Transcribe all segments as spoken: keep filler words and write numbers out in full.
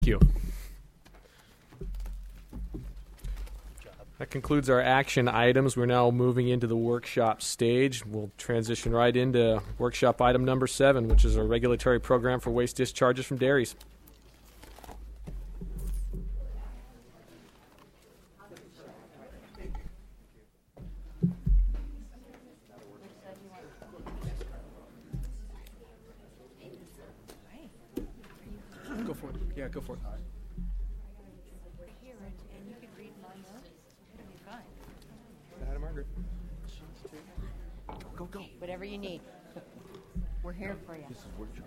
you. That concludes our action items. We're now moving into the workshop stage. We'll transition right into workshop item number seven, which is our regulatory program for waste discharges from dairies. Go for it. Yeah, go for it. Margaret. Go, go, go. Whatever you need. We're here for you. This is workshop.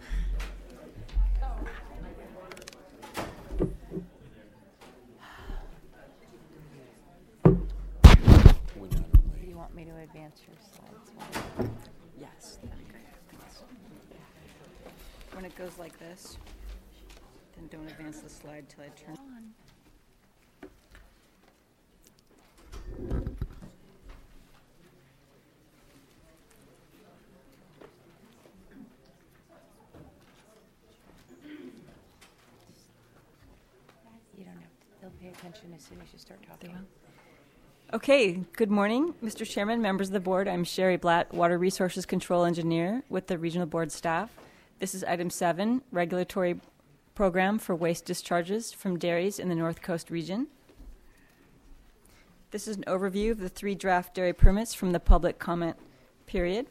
Do you want me to advance your slides? Yes, that'd be great. Thanks. When it goes like this, then don't advance the slide till I turn on. You don't have to. They'll pay attention as soon as you start talking. Okay, good morning, Mister Chairman, members of the board. I'm Sherry Blatt, Water Resources Control Engineer with the Regional Board staff. This is item seven, regulatory program for waste discharges from dairies in the North Coast region. This is an overview of the three draft dairy permits from the public comment period.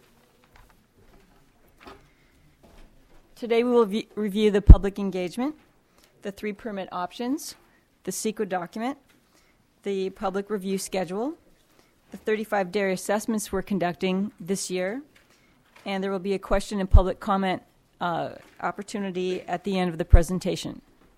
Today we will v- review the public engagement, the three permit options, the S E Q A document, the public review schedule, the thirty-five dairy assessments we're conducting this year, and there will be a question and public comment uh, opportunity at the end of the presentation.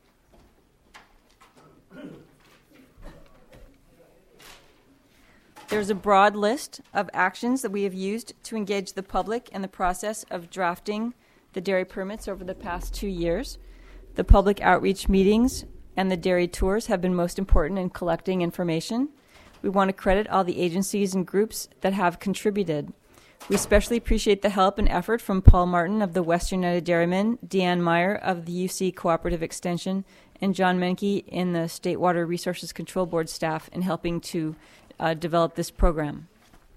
There's a broad list of actions that we have used to engage the public in the process of drafting the dairy permits over the past two years. The public outreach meetings and the dairy tours have been most important in collecting information. We want to credit all the agencies and groups that have contributed. We especially appreciate the help and effort from Paul Martin of the Western United Dairymen, Deanne Meyer of the U C Cooperative Extension, and John Menke in the State Water Resources Control Board staff in helping to uh, develop this program.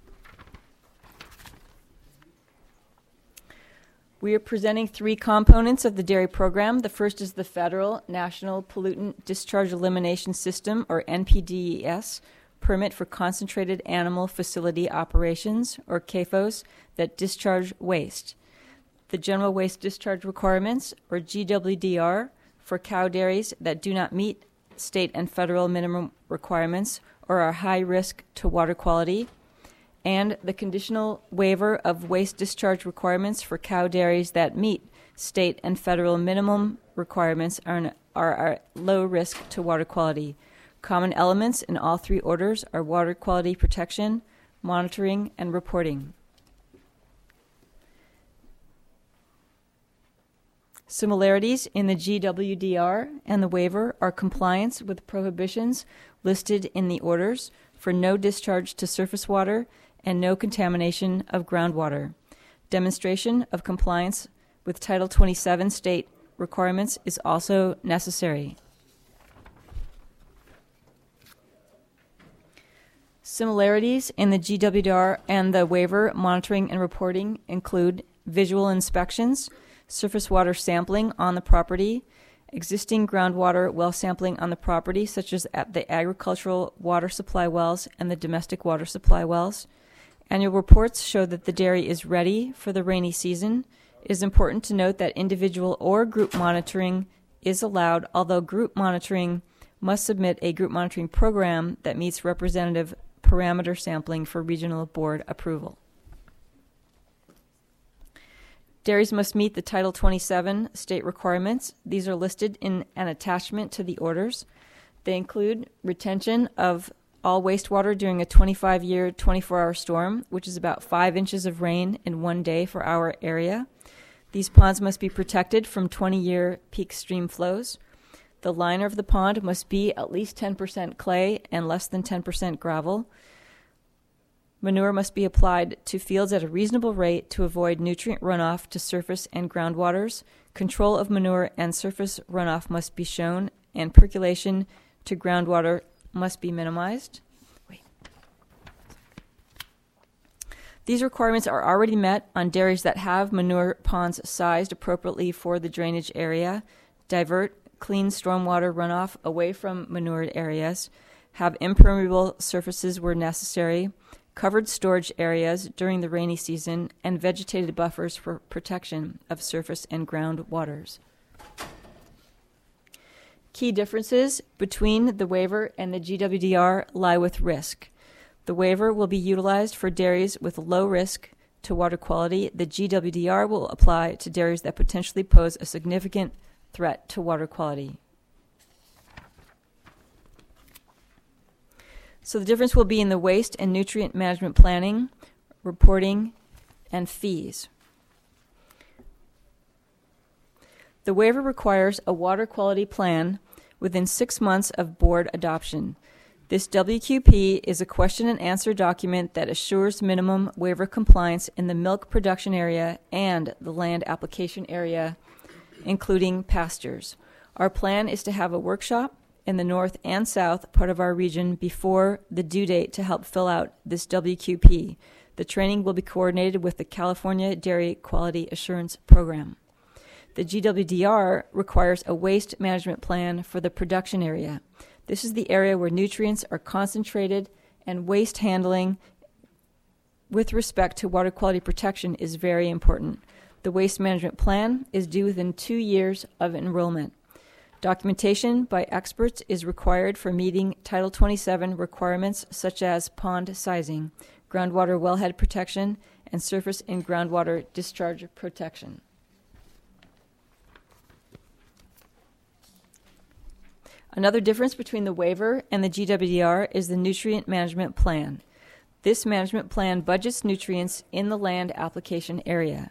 We are presenting three components of the dairy program. The first is the Federal National Pollutant Discharge Elimination System, or N P D E S, permit for concentrated animal facility operations, or C A F Os, that discharge waste. The General Waste Discharge Requirements, or G W D R, for cow dairies that do not meet state and federal minimum requirements or are high risk to water quality, and the conditional waiver of waste discharge requirements for cow dairies that meet state and federal minimum requirements are, are, are low risk to water quality. Common elements in all three orders are water quality protection, monitoring, and reporting. Similarities in the G W D R and the waiver are compliance with prohibitions listed in the orders for no discharge to surface water and no contamination of groundwater. Demonstration of compliance with Title twenty-seven state requirements is also necessary. Similarities in the G W D R and the waiver, monitoring, and reporting include visual inspections, surface water sampling on the property, existing groundwater well sampling on the property, such as at the agricultural water supply wells and the domestic water supply wells. Annual reports show that the dairy is ready for the rainy season. It is important to note that individual or group monitoring is allowed, although group monitoring must submit a group monitoring program that meets representative parameter sampling for regional board approval. Dairies must meet the Title twenty-seven state requirements. These are listed in an attachment to the orders. They include retention of all wastewater during a twenty-five year, twenty-four hour storm, which is about five inches of rain in one day for our area. These ponds must be protected from twenty year peak stream flows. The liner of the pond must be at least ten percent clay and less than ten percent gravel. Manure must be applied to fields at a reasonable rate to avoid nutrient runoff to surface and groundwaters. Control of manure and surface runoff must be shown and percolation to groundwater must be minimized. Wait. These requirements are already met on dairies that have manure ponds sized appropriately for the drainage area, divert clean stormwater runoff away from manured areas, have impermeable surfaces where necessary, covered storage areas during the rainy season, and vegetated buffers for protection of surface and ground waters. Key differences between the waiver and the G W D R lie with risk. The waiver will be utilized for dairies with low risk to water quality. The G W D R will apply to dairies that potentially pose a significant threat to water quality. So the difference will be in the waste and nutrient management planning, reporting, and fees. The waiver requires a water quality plan within six months of board adoption. This W Q P is a question and answer document that assures minimum waiver compliance in the milk production area and the land application area, including pastures. Our plan is to have a workshop in the north and south part of our region before the due date to help fill out this W Q P. The training will be coordinated with the California Dairy Quality Assurance Program. The G W D R requires a waste management plan for the production area. This is the area where nutrients are concentrated, and waste handling with respect to water quality protection is very important. The waste management plan is due within two years of enrollment. Documentation by experts is required for meeting Title twenty-seven requirements such as pond sizing, groundwater wellhead protection, and surface and groundwater discharge protection. Another difference between the waiver and the G W D R is the nutrient management plan. This management plan budgets nutrients in the land application area,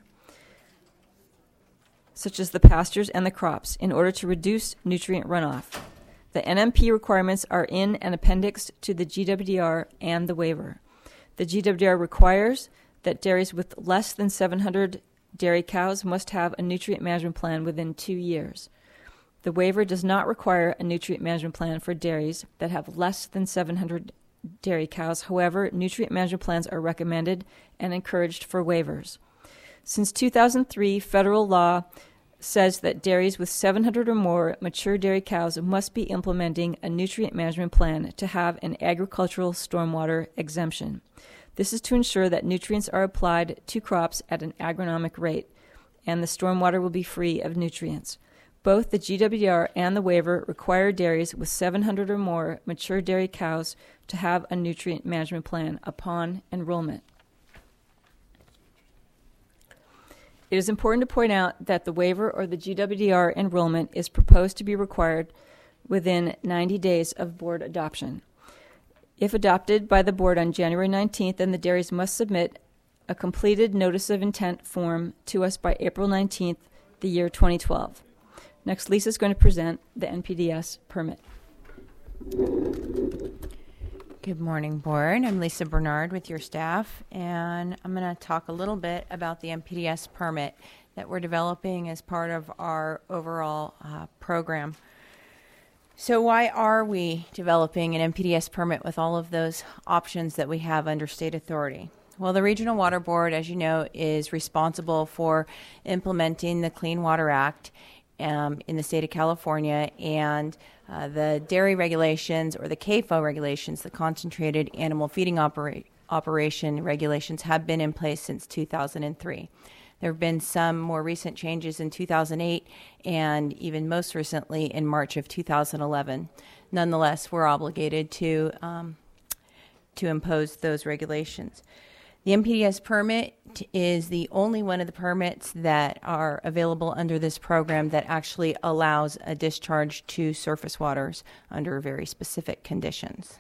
such as the pastures and the crops, in order to reduce nutrient runoff. The N M P requirements are in an appendix to the G W D R and the waiver. The G W D R requires that dairies with less than seven hundred dairy cows must have a nutrient management plan within two years. The waiver does not require a nutrient management plan for dairies that have less than seven hundred dairy cows. However, nutrient management plans are recommended and encouraged for waivers. Since two thousand three, federal law says that dairies with seven hundred or more mature dairy cows must be implementing a nutrient management plan to have an agricultural stormwater exemption. This is to ensure that nutrients are applied to crops at an agronomic rate, and the stormwater will be free of nutrients. Both the G W D R and the waiver require dairies with seven hundred or more mature dairy cows to have a nutrient management plan upon enrollment. It is important to point out that the waiver or the G W D R enrollment is proposed to be required within ninety days of board adoption. If adopted by the board on January nineteenth, then the dairies must submit a completed notice of intent form to us by April nineteenth, the year twenty twelve. Next, Lisa is going to present the N P D S permit. Good morning, board. I'm Lisa Bernard with your staff, and I'm going to talk a little bit about the N P D S permit that we're developing as part of our overall uh, program. So why are we developing an N P D S permit with all of those options that we have under state authority? Well, the Regional Water Board, as you know, is responsible for implementing the Clean Water Act Um, in the state of California, and uh, the dairy regulations, or the C A F O regulations, the concentrated animal feeding opera- operation regulations, have been in place since two thousand three. There have been some more recent changes in two thousand eight, and even most recently in March of two thousand eleven. Nonetheless, we're obligated to um, to impose those regulations. The N P D S permit is the only one of the permits that are available under this program that actually allows a discharge to surface waters under very specific conditions.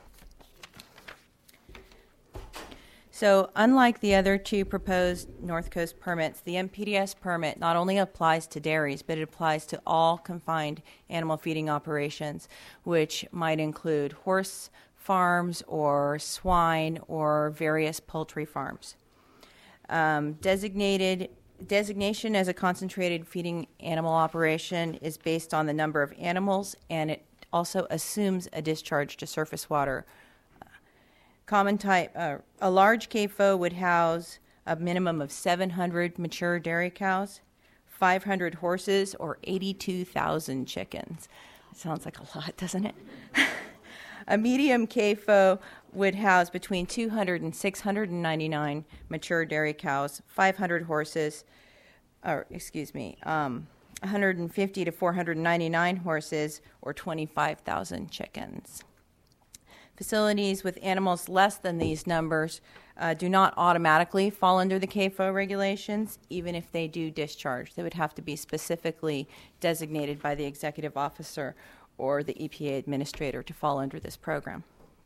So unlike the other two proposed North Coast permits, the N P D S permit not only applies to dairies, but it applies to all confined animal feeding operations, which might include horse farms or swine or various poultry farms. Um, designated designation as a concentrated feeding animal operation is based on the number of animals, and it also assumes a discharge to surface water. Common type, uh, a large C A F O would house a minimum of seven hundred mature dairy cows, five hundred horses, or eighty-two thousand chickens. That sounds like a lot, doesn't it? A medium C A F O would house between two hundred and six hundred ninety-nine mature dairy cows, five hundred horses, or excuse me, um, one hundred fifty to four hundred ninety-nine horses, or twenty-five thousand chickens. Facilities with animals less than these numbers uh, do not automatically fall under the C A F O regulations, even if they do discharge. They would have to be specifically designated by the executive officer or the E P A administrator to fall under this program.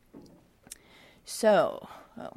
So, oh.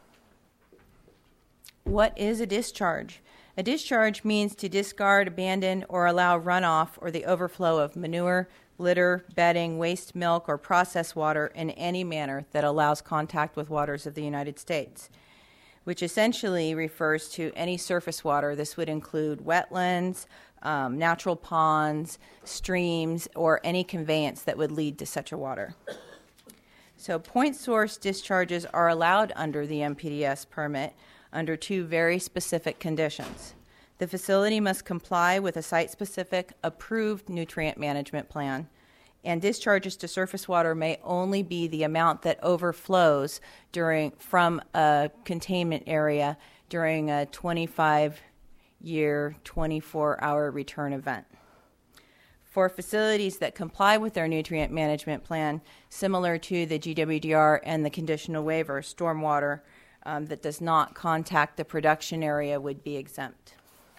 What is a discharge? A discharge means to discard, abandon, or allow runoff or the overflow of manure, litter, bedding, waste milk, or processed water in any manner that allows contact with waters of the United States, which essentially refers to any surface water. This would include wetlands, um, natural ponds, streams, or any conveyance that would lead to such a water. So point source discharges are allowed under the M P D S permit under two very specific conditions. The facility must comply with a site-specific approved nutrient management plan, and discharges to surface water may only be the amount that overflows during from a containment area during a twenty-five year, twenty-four hour return event. For facilities that comply with their nutrient management plan, similar to the G W D R and the conditional waiver, stormwater um, that does not contact the production area would be exempt.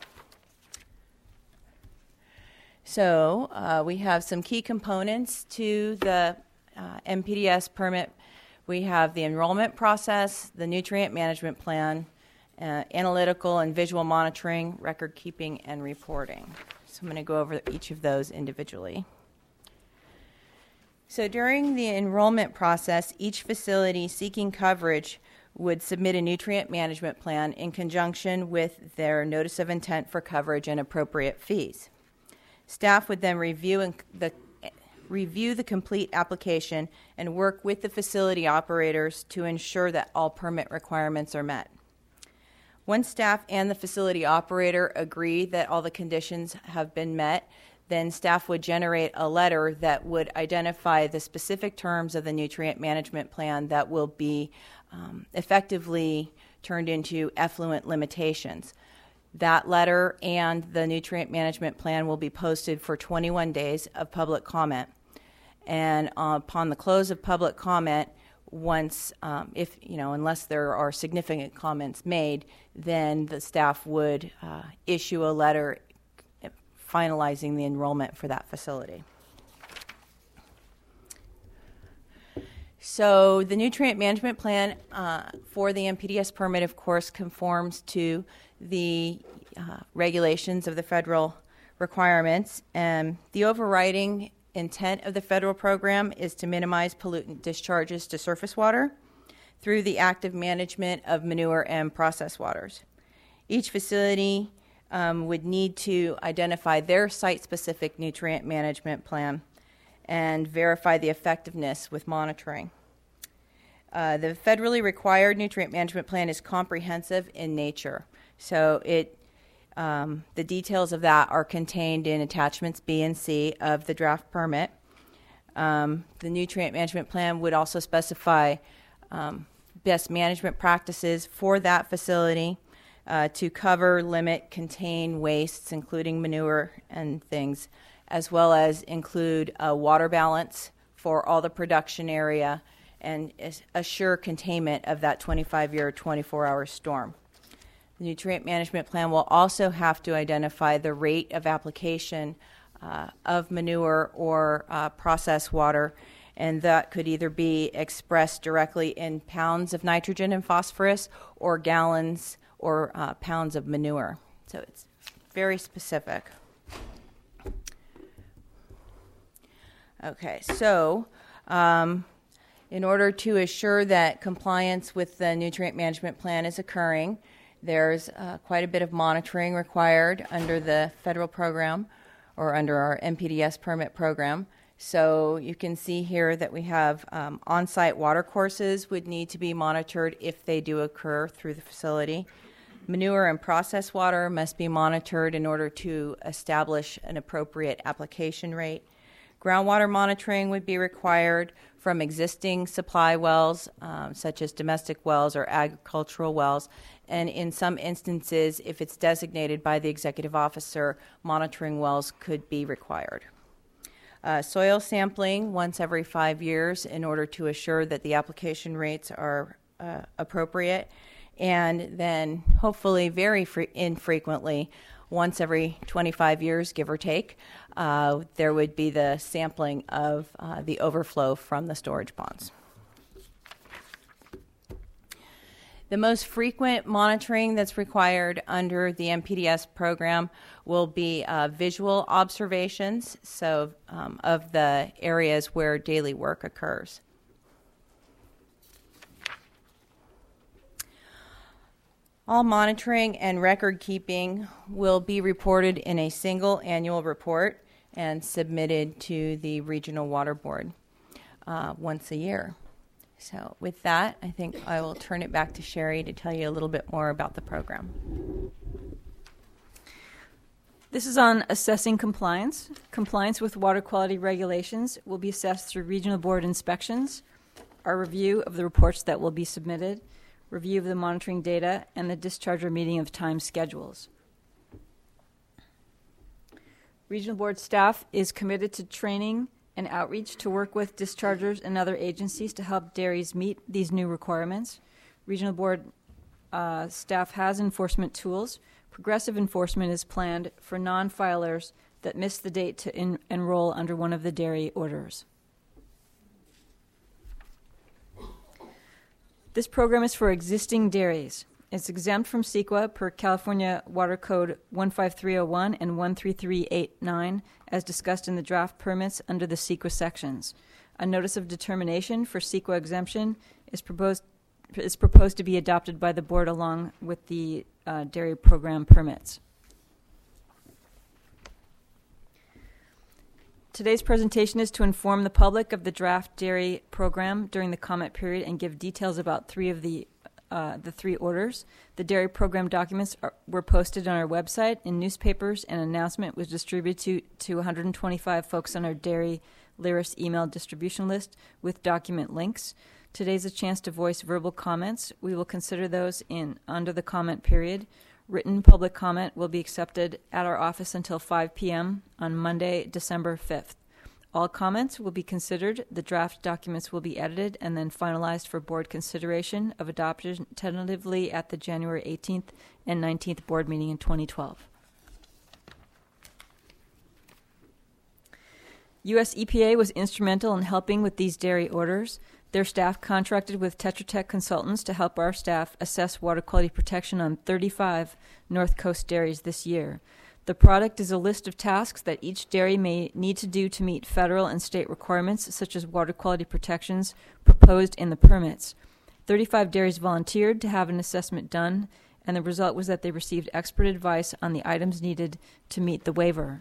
So uh, we have some key components to the uh, M P D S permit. We have the enrollment process, the nutrient management plan, uh, analytical and visual monitoring, record keeping, and reporting. So I'm going to go over each of those individually. So during the enrollment process, each facility seeking coverage would submit a nutrient management plan in conjunction with their notice of intent for coverage and appropriate fees. Staff would then review and the review the complete application and work with the facility operators to ensure that all permit requirements are met. Once staff and the facility operator agree that all the conditions have been met, then staff would generate a letter that would identify the specific terms of the nutrient management plan that will be um, effectively turned into effluent limitations. That letter and the nutrient management plan will be posted for twenty-one days of public comment. And uh, upon the close of public comment, once, um, if, you know, unless there are significant comments made, then the staff would uh, issue a letter finalizing the enrollment for that facility. So the nutrient management plan uh, for the M P D S permit, of course, conforms to the uh, regulations of the federal requirements. And the overriding intent of the federal program is to minimize pollutant discharges to surface water through the active management of manure and processed waters. Each facility um, would need to identify their site-specific nutrient management plan and verify the effectiveness with monitoring. Uh, the federally required nutrient management plan is comprehensive in nature. So it, um, the details of that are contained in attachments B and C of the draft permit. Um, the nutrient management plan would also specify um, best management practices for that facility uh, to cover, limit, contain wastes, including manure and things, as well as include a water balance for all the production area and assure containment of that twenty-five year, twenty-four hour storm. The nutrient management plan will also have to identify the rate of application uh, of manure or uh, processed water, and that could either be expressed directly in pounds of nitrogen and phosphorus or gallons or uh, pounds of manure. So it's very specific. Okay, so um, in order to assure that compliance with the nutrient management plan is occurring, there's uh, quite a bit of monitoring required under the federal program or under our N P D S permit program. So you can see here that we have um, on-site water courses would need to be monitored if they do occur through the facility. Manure and processed water must be monitored in order to establish an appropriate application rate. Groundwater monitoring would be required from existing supply wells, um, such as domestic wells or agricultural wells, and in some instances, if it's designated by the executive officer, monitoring wells could be required. Uh, soil sampling once every five years in order to assure that the application rates are uh, appropriate, and then hopefully very fre- infrequently, once every twenty-five years, give or take, uh, there would be the sampling of uh, the overflow from the storage ponds. The most frequent monitoring that's required under the N P D S program will be uh, visual observations, so um, of the areas where daily work occurs. All monitoring and record keeping will be reported in a single annual report and submitted to the Regional Water Board uh, once a year. So with that, I think I will turn it back to Sherry to tell you a little bit more about the program. This is on assessing compliance. Compliance with water quality regulations will be assessed through Regional Board inspections, our review of the reports that will be submitted, review of the monitoring data, and the discharger meeting of time schedules. Regional Board staff is committed to training and outreach to work with dischargers and other agencies to help dairies meet these new requirements. Regional Board uh, staff has enforcement tools. Progressive enforcement is planned for non-filers that miss the date to en- enroll under one of the dairy orders. This program is for existing dairies. It's exempt from CEQA per California Water Code one five three oh one and one three three eight nine, as discussed in the draft permits under the CEQA sections. A notice of determination for CEQA exemption is proposed is proposed to be adopted by the board along with the uh, dairy program permits. Today's presentation is to inform the public of the draft dairy program during the comment period and give details about three of the uh, the three orders. The dairy program documents are, were posted on our website, in newspapers, and an announcement was distributed to, to one hundred twenty-five folks on our Dairy Lyris email distribution list with document links. Today's a chance to voice verbal comments. We will consider those in under the comment period. Written public comment will be accepted at our office until five p.m. on Monday, December fifth. All comments will be considered. The draft documents will be edited and then finalized for board consideration of adoption tentatively at the January eighteenth and nineteenth board meeting in twenty twelve. U S E P A was instrumental in helping with these dairy orders. Their staff contracted with Tetra Tech consultants to help our staff assess water quality protection on thirty-five North Coast dairies this year. The product is a list of tasks that each dairy may need to do to meet federal and state requirements, such as water quality protections proposed in the permits. thirty-five dairies volunteered to have an assessment done, and the result was that they received expert advice on the items needed to meet the waiver.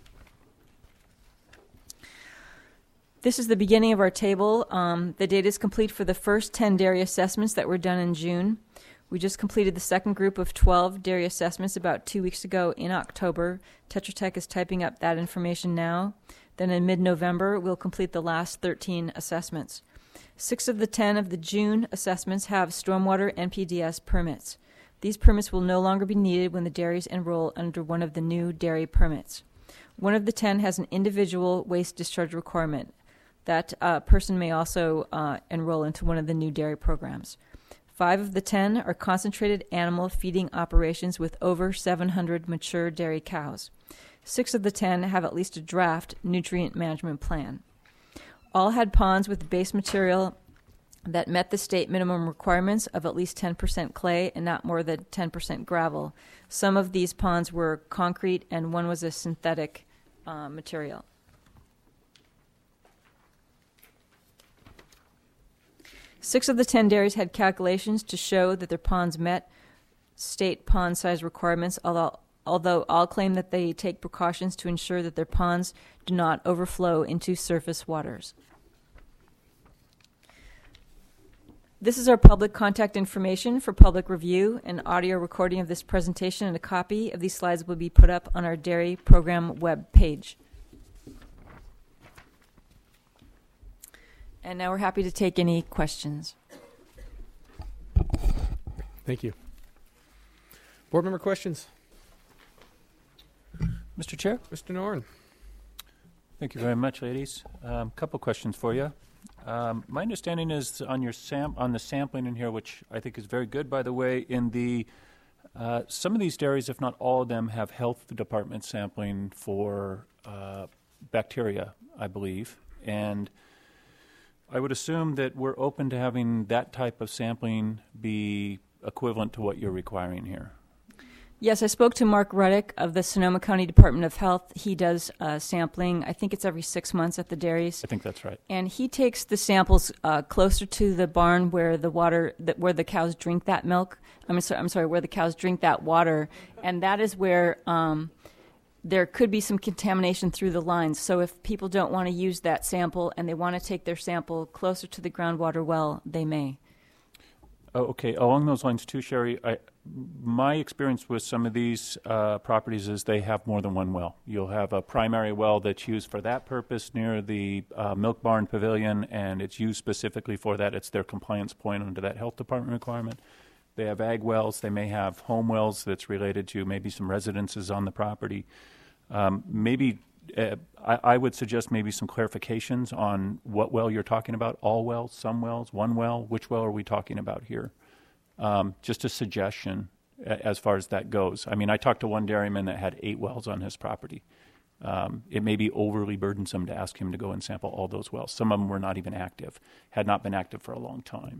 This is the beginning of our table. Um, the data is complete for the first ten dairy assessments that were done in June. We just completed the second group of twelve dairy assessments about two weeks ago in October. Tetra Tech is typing up that information now. Then in mid-November, we'll complete the last thirteen assessments. Six of the ten of the June assessments have stormwater N P D S permits. These permits will no longer be needed when the dairies enroll under one of the new dairy permits. One of the ten has an individual waste discharge requirement. That uh, person may also uh, enroll into one of the new dairy programs. Five of the ten are concentrated animal feeding operations with over seven hundred mature dairy cows. Six of the ten have at least a draft nutrient management plan. All had ponds with base material that met the state minimum requirements of at least ten percent clay and not more than ten percent gravel. Some of these ponds were concrete and one was a synthetic uh, material. Six of the ten dairies had calculations to show that their ponds met state pond size requirements, although, although all claim that they take precautions to ensure that their ponds do not overflow into surface waters. This is our public contact information for public review. An audio recording of this presentation and a copy of these slides will be put up on our dairy program web page. And now we're happy to take any questions. Thank you. Board member questions? Mister Chair? Mister Norn. Thank you very much, ladies. A um, couple questions for you. Um, my understanding is on your sam- on the sampling in here, which I think is very good, by the way, in the uh, some of these dairies, if not all of them, have health department sampling for uh, bacteria, I believe. And I would assume that we're open to having that type of sampling be equivalent to what you're requiring here. Yes, I spoke to Mark Ruddick of the Sonoma County Department of Health. He does uh, sampling. I think it's every six months at the dairies. I think that's right. And he takes the samples uh, closer to the barn where the water, that where the cows drink that milk. I'm sorry, I'm sorry, where the cows drink that water, and that is where um, there could be some contamination through the lines. So if people don't want to use that sample and they want to take their sample closer to the groundwater well, they may. Oh, okay. Along those lines too, Sherry, I, my experience with some of these uh, properties is they have more than one well. You'll have a primary well that's used for that purpose near the uh, milk barn pavilion, and it's used specifically for that. It's their compliance point under that health department requirement. They have ag wells. They may have home wells that's related to maybe some residences on the property. Um, maybe uh, I, I would suggest maybe some clarifications on what well you're talking about. All wells, some wells, one well. Which well are we talking about here? Um, just a suggestion a, as far as that goes. I mean, I talked to one dairyman that had eight wells on his property. Um, it may be overly burdensome to ask him to go and sample all those wells. Some of them were not even active, had not been active for a long time.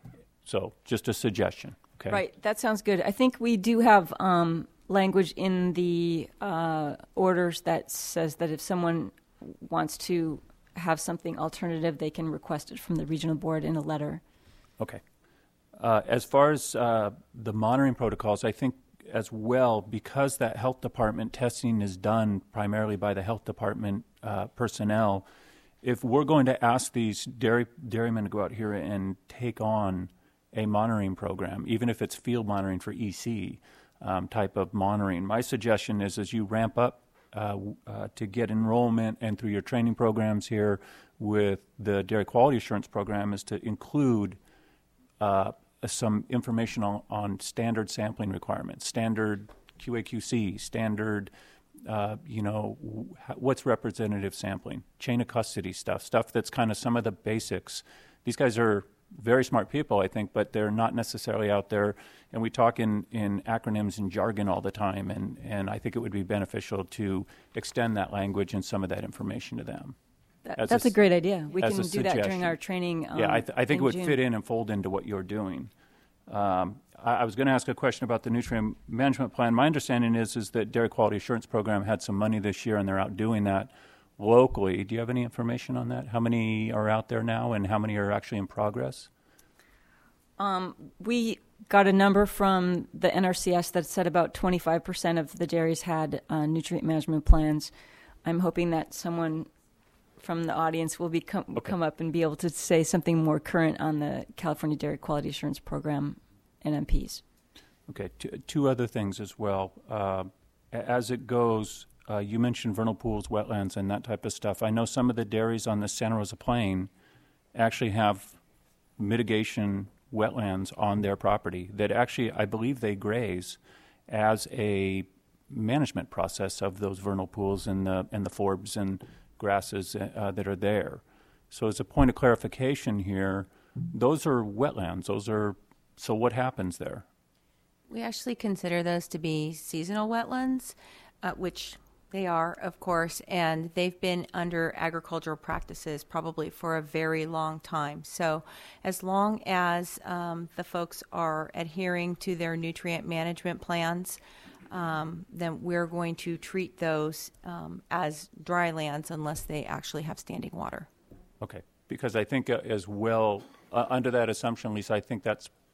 So just a suggestion. Okay. Right, that sounds good. I think we do have um, language in the uh, orders that says that if someone wants to have something alternative, they can request it from the regional board in a letter. Okay. Uh, as far as uh, the monitoring protocols, I think as well, because that health department testing is done primarily by the health department uh, personnel, if we're going to ask these dairy dairymen to go out here and take on a monitoring program, even if it's field monitoring for E C um, type of monitoring, my suggestion is as you ramp up uh, uh, to get enrollment and through your training programs here with the Dairy Quality Assurance Program is to include uh, some information on, on standard sampling requirements, standard Q A Q C, standard, uh, you know, what's representative sampling, chain of custody stuff, stuff that's kind of some of the basics. These guys are very smart people, I think, but they're not necessarily out there. And we talk in, in acronyms and jargon all the time, and, and I think it would be beneficial to extend that language and some of that information to them. That, that's a, a great idea. We can do that during our training. Um, yeah, I, th- I think in it would June. fit in and fold into what you're doing. Um, I, I was going to ask a question about the nutrient management plan. My understanding is is that Dairy Quality Assurance Program had some money this year, and they're out doing that locally. Do you have any information on that? How many are out there now, and how many are actually in progress? Um, we got a number from the N R C S that said about twenty-five percent of the dairies had uh, nutrient management plans. I'm hoping that someone from the audience will be com- okay. come up and be able to say something more current on the California Dairy Quality Assurance Program and M Ps. Okay, two, two other things as well. Uh, as it goes, uh, you mentioned vernal pools, wetlands, and that type of stuff. I know some of the dairies on the Santa Rosa Plain actually have mitigation wetlands on their property that actually, I believe, they graze as a management process of those vernal pools and the and the forbs and grasses uh, that are there. So as a point of clarification here, those are wetlands. Those are, so what happens there? We actually consider those to be seasonal wetlands, uh, which they are, of course, and they've been under agricultural practices probably for a very long time. So as long as um, the folks are adhering to their nutrient management plans, um, then we're going to treat those um, as dry lands unless they actually have standing water. Okay, because I think uh, as well, uh, under that assumption, Lisa, I think that's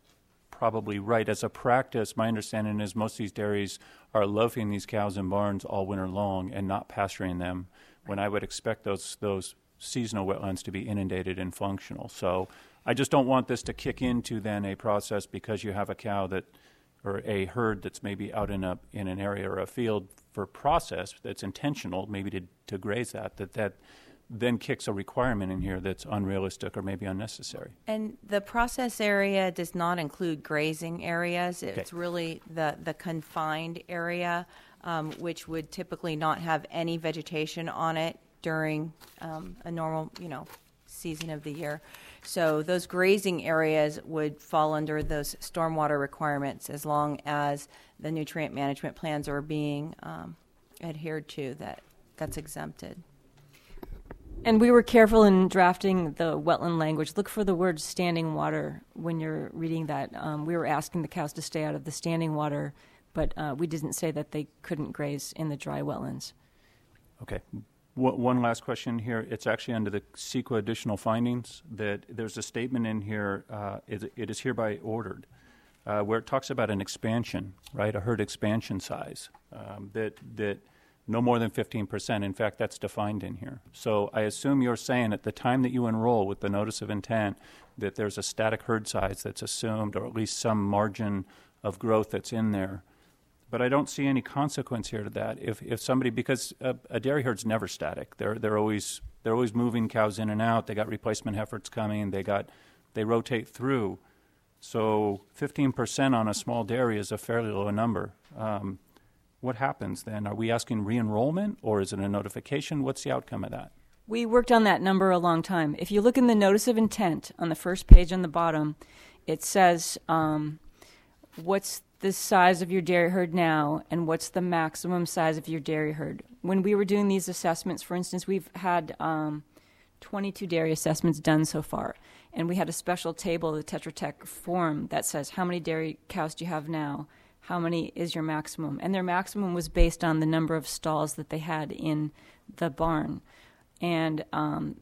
probably right. As a practice, my understanding is most of these dairies are loafing these cows in barns all winter long and not pasturing them, when I would expect those those seasonal wetlands to be inundated and functional. So I just don't want this to kick into then a process because you have a cow that, or a herd that's maybe out in a in an area or a field for process that's intentional, maybe to, to graze that, that that then kicks a requirement in here that's unrealistic or maybe unnecessary. And the process area does not include grazing areas. It's Okay. really the, the confined area, um, which would typically not have any vegetation on it during um, a normal, you know, season of the year. So those grazing areas would fall under those stormwater requirements as long as the nutrient management plans are being um, adhered to. That that's exempted. And we were careful in drafting the wetland language. Look for the word standing water when you're reading that. Um, we were asking the cows to stay out of the standing water, but uh, we didn't say that they couldn't graze in the dry wetlands. Okay. W- one last question here. It's actually under the C E Q A additional findings that there's a statement in here, uh, it, it is hereby ordered, uh, where it talks about an expansion, right, a herd expansion size, um, that that no more than fifteen percent. In fact, that's defined in here. So I assume you're saying at the time that you enroll with the notice of intent that there's a static herd size that's assumed, or at least some margin of growth that's in there. But I don't see any consequence here to that. If if somebody, because a, a dairy herd's never static. They're they're always they're always moving cows in and out. They got replacement heifers coming. They got they rotate through. So fifteen percent on a small dairy is a fairly low number. Um, What happens then? Are we asking re-enrollment, or is it a notification? What's the outcome of that? We worked on that number a long time. If you look in the notice of intent on the first page on the bottom, it says um, what's the size of your dairy herd now and what's the maximum size of your dairy herd. When we were doing these assessments, for instance, we've had um, twenty-two dairy assessments done so far, and we had a special table, the Tetra Tech form, that says how many dairy cows do you have now? How many is your maximum? And their maximum was based on the number of stalls that they had in the barn. And um,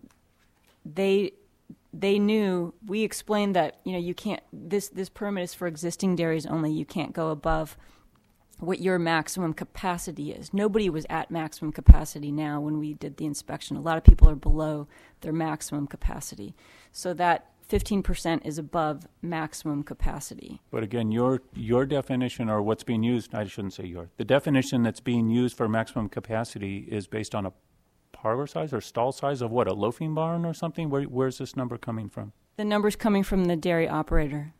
they they knew, we explained that, you know, you can't, this, this permit is for existing dairies only. You can't go above what your maximum capacity is. Nobody was at maximum capacity now when we did the inspection. A lot of people are below their maximum capacity. So that fifteen percent is above maximum capacity. But again, your your definition, or what's being used, I shouldn't say your, the definition that's being used for maximum capacity is based on a parlor size or stall size of what, a loafing barn or something? Where, where's this number coming from? The number's coming from the dairy operator.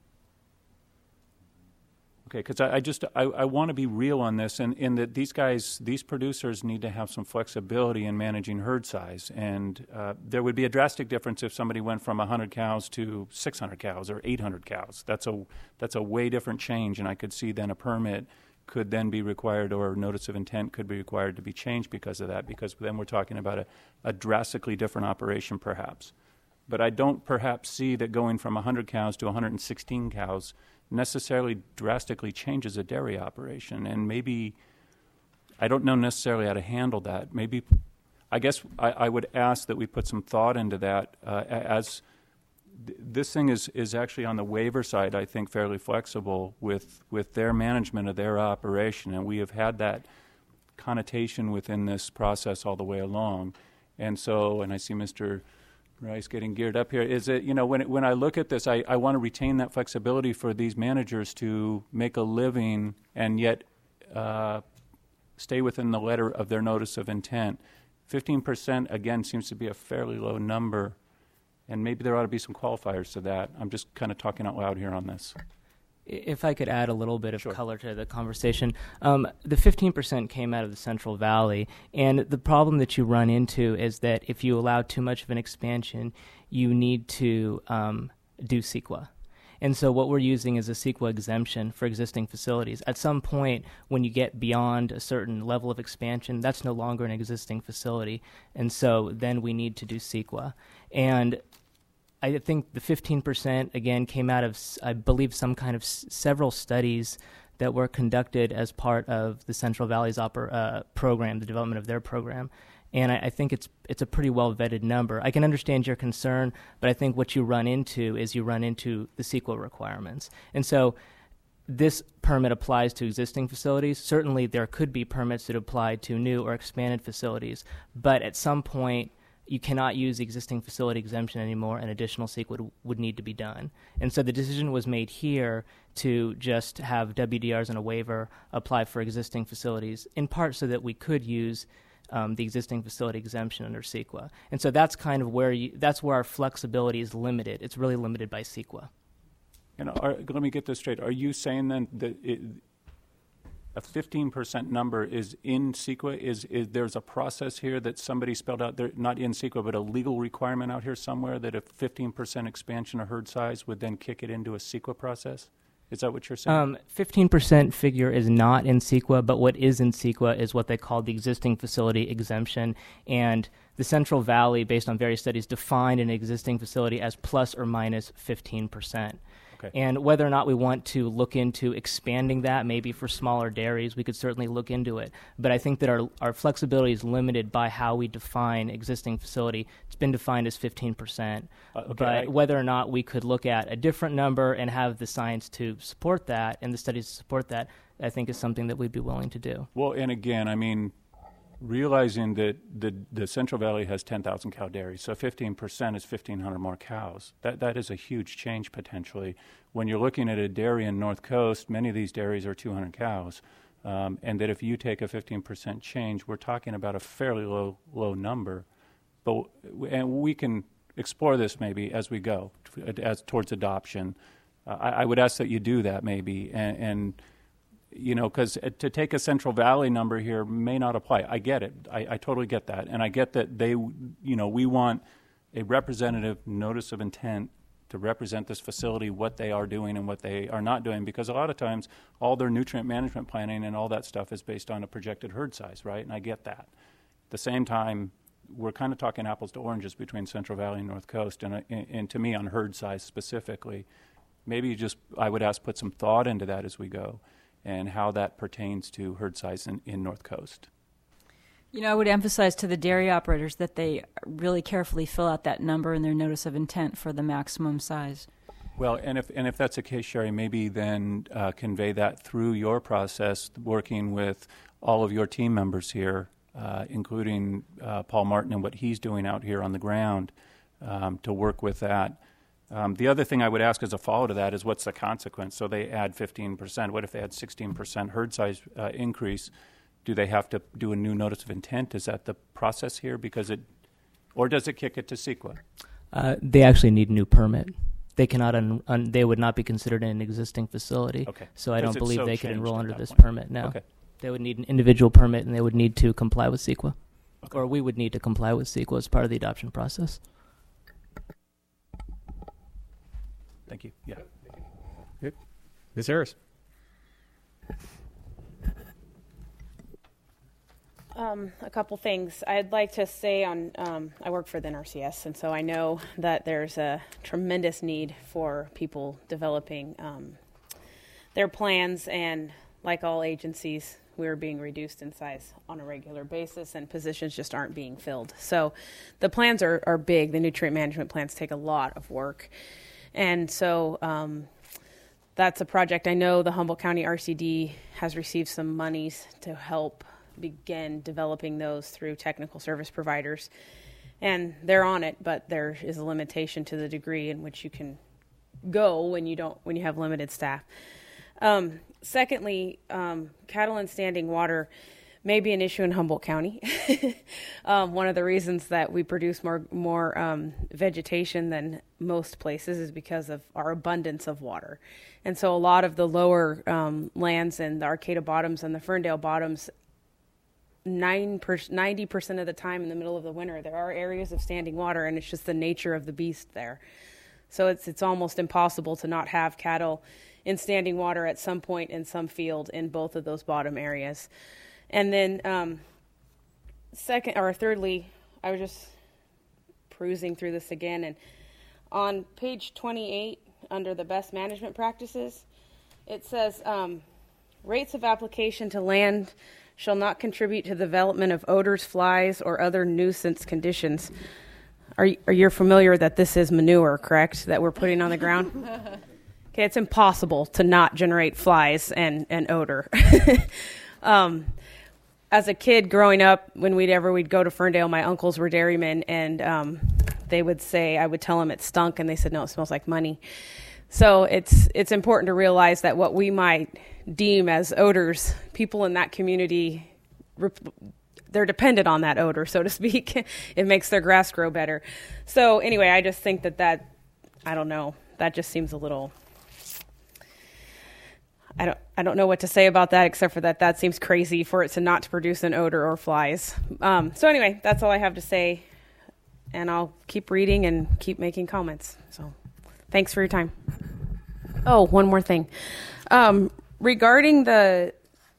Okay, because I, I just, I, I want to be real on this, and in that these guys, these producers need to have some flexibility in managing herd size, and uh, there would be a drastic difference if somebody went from one hundred cows to six hundred cows or eight hundred cows. That's a, that's a way different change, and I could see then a permit could then be required, or notice of intent could be required to be changed because of that, because then we're talking about a, a drastically different operation perhaps. But I don't perhaps see that going from one hundred cows to one hundred sixteen cows necessarily drastically changes a dairy operation. And maybe, I don't know necessarily how to handle that. Maybe, I guess I, I would ask that we put some thought into that uh, as th- this thing is, is actually on the waiver side, I think, fairly flexible with, with their management of their operation. And we have had that connotation within this process all the way along. And so, and I see Mister Rice getting geared up here. Is it, you know, when it, when I look at this, I, I want to retain that flexibility for these managers to make a living and yet uh, stay within the letter of their notice of intent. fifteen percent, again, seems to be a fairly low number, and maybe there ought to be some qualifiers to that. I'm just kind of talking out loud here on this. If I could add a little bit of Sure. color to the conversation, um, the fifteen percent came out of the Central Valley, and the problem that you run into is that if you allow too much of an expansion, you need to um, do C E Q A. And so what we're using is a C E Q A exemption for existing facilities. At some point, when you get beyond a certain level of expansion, that's no longer an existing facility, and so then we need to do C E Q A. And I think the fifteen percent, again, came out of, I believe, some kind of s- several studies that were conducted as part of the Central Valley's oper- uh, program, the development of their program. And I, I think it's it's a pretty well vetted number. I can understand your concern, but I think what you run into is you run into the CEQA requirements. And so this permit applies to existing facilities. Certainly there could be permits that apply to new or expanded facilities, but at some point you cannot use the existing facility exemption anymore, and additional CEQA would, would need to be done. And so the decision was made here to just have W D Rs and a waiver apply for existing facilities, in part so that we could use um, the existing facility exemption under CEQA. And so that's kind of where you, that's where our flexibility is limited. It's really limited by CEQA. And are, let me get this straight. Are you saying then that it, a fifteen percent number is in CEQA? Is, is there's a process here that somebody spelled out there, not in CEQA, but a legal requirement out here somewhere that a fifteen percent expansion of herd size would then kick it into a CEQA process? Is that what you're saying? Um, fifteen percent figure is not in CEQA, but what is in CEQA is what they call the existing facility exemption. And the Central Valley, based on various studies, defined an existing facility as plus or minus fifteen percent. Okay. And whether or not we want to look into expanding that, maybe for smaller dairies, we could certainly look into it. But I think that our, our flexibility is limited by how we define existing facility. It's been defined as fifteen percent. Uh, okay, but I- whether or not we could look at a different number and have the science to support that and the studies to support that, I think is something that we'd be willing to do. Well, and again, I mean, realizing that the, the Central Valley has ten thousand cow dairies, so fifteen percent is fifteen hundred more cows. That That is a huge change potentially. When you're looking at a dairy in North Coast, many of these dairies are two hundred cows. Um, and that if you take a fifteen percent change, we're talking about a fairly low low number. But and we can explore this maybe as we go, as towards adoption. Uh, I, I would ask that you do that maybe, and, and you know, because to take a Central Valley number here may not apply. I get it. I, I totally get that. And I get that they, you know, we want a representative notice of intent to represent this facility, what they are doing and what they are not doing, because a lot of times all their nutrient management planning and all that stuff is based on a projected herd size, right? And I get that. At the same time, we're kind of talking apples to oranges between Central Valley and North Coast, and, and, and to me on herd size specifically. Maybe you just, I would ask, put some thought into that as we go, and how that pertains to herd size in, in North Coast. You know, I would emphasize to the dairy operators that they really carefully fill out that number in their notice of intent for the maximum size. Well, and if and if that's the case, Sherry, maybe then uh, convey that through your process, working with all of your team members here, uh, including uh, Paul Martin and what he's doing out here on the ground um, to work with that. Um, the other thing I would ask as a follow to that is what's the consequence? So they add fifteen percent. What if they had sixteen percent herd size uh, increase? Do they have to do a new notice of intent? Is that the process here? Because it, or does it kick it to CEQA? Uh, they actually need a new permit. They cannot. Un, un, they would not be considered an existing facility. Okay. So I Because don't it's believe so they could changed enroll at under that this point. permit. No. Okay. They would need an individual permit, and they would need to comply with CEQA, Okay. or we would need to comply with CEQA as part of the adoption process. Thank you. Yeah. Good. Miz Harris. Um, a couple things. I'd like to say on, um, I work for the N R C S, and so I know that there's a tremendous need for people developing um, their plans, and like all agencies, we're being reduced in size on a regular basis, and positions just aren't being filled. So the plans are, are big. The nutrient management plans take a lot of work. And so um, that's a project. I know the Humboldt County R C D has received some monies to help begin developing those through technical service providers. And they're on it, but there is a limitation to the degree in which you can go when you don't, when you have limited staff. Um, secondly, um, cattle in standing water may be an issue in Humboldt County. um, one of the reasons that we produce more more um, vegetation than most places is because of our abundance of water. And so a lot of the lower um, lands and the Arcata bottoms and the Ferndale bottoms, nine per, ninety percent of the time in the middle of the winter, there are areas of standing water, and it's just the nature of the beast there. So it's it's almost impossible to not have cattle in standing water at some point in some field in both of those bottom areas. And then um, second or thirdly, I was just perusing through this again, and on page twenty-eight, under the best management practices, it says um, rates of application to land shall not contribute to the development of odors, flies, or other nuisance conditions. Are you, are you familiar that this is manure, correct, that we're putting on the ground? Okay, it's impossible to not generate flies and, and odor. um, as a kid growing up, when we'd ever we'd go to Ferndale, my uncles were dairymen, and um, they would say, I would tell them it stunk, and they said, no, it smells like money. So it's it's important to realize that what we might deem as odors, people in that community, they're dependent on that odor, so to speak. It makes their grass grow better. So anyway, I just think that that, I don't know, that just seems a little... I don't I don't know what to say about that, except for that that seems crazy for it to not to produce an odor or flies. Um, so anyway, that's all I have to say, and I'll keep reading and keep making comments. So thanks for your time. Oh, one more thing. Um, regarding the,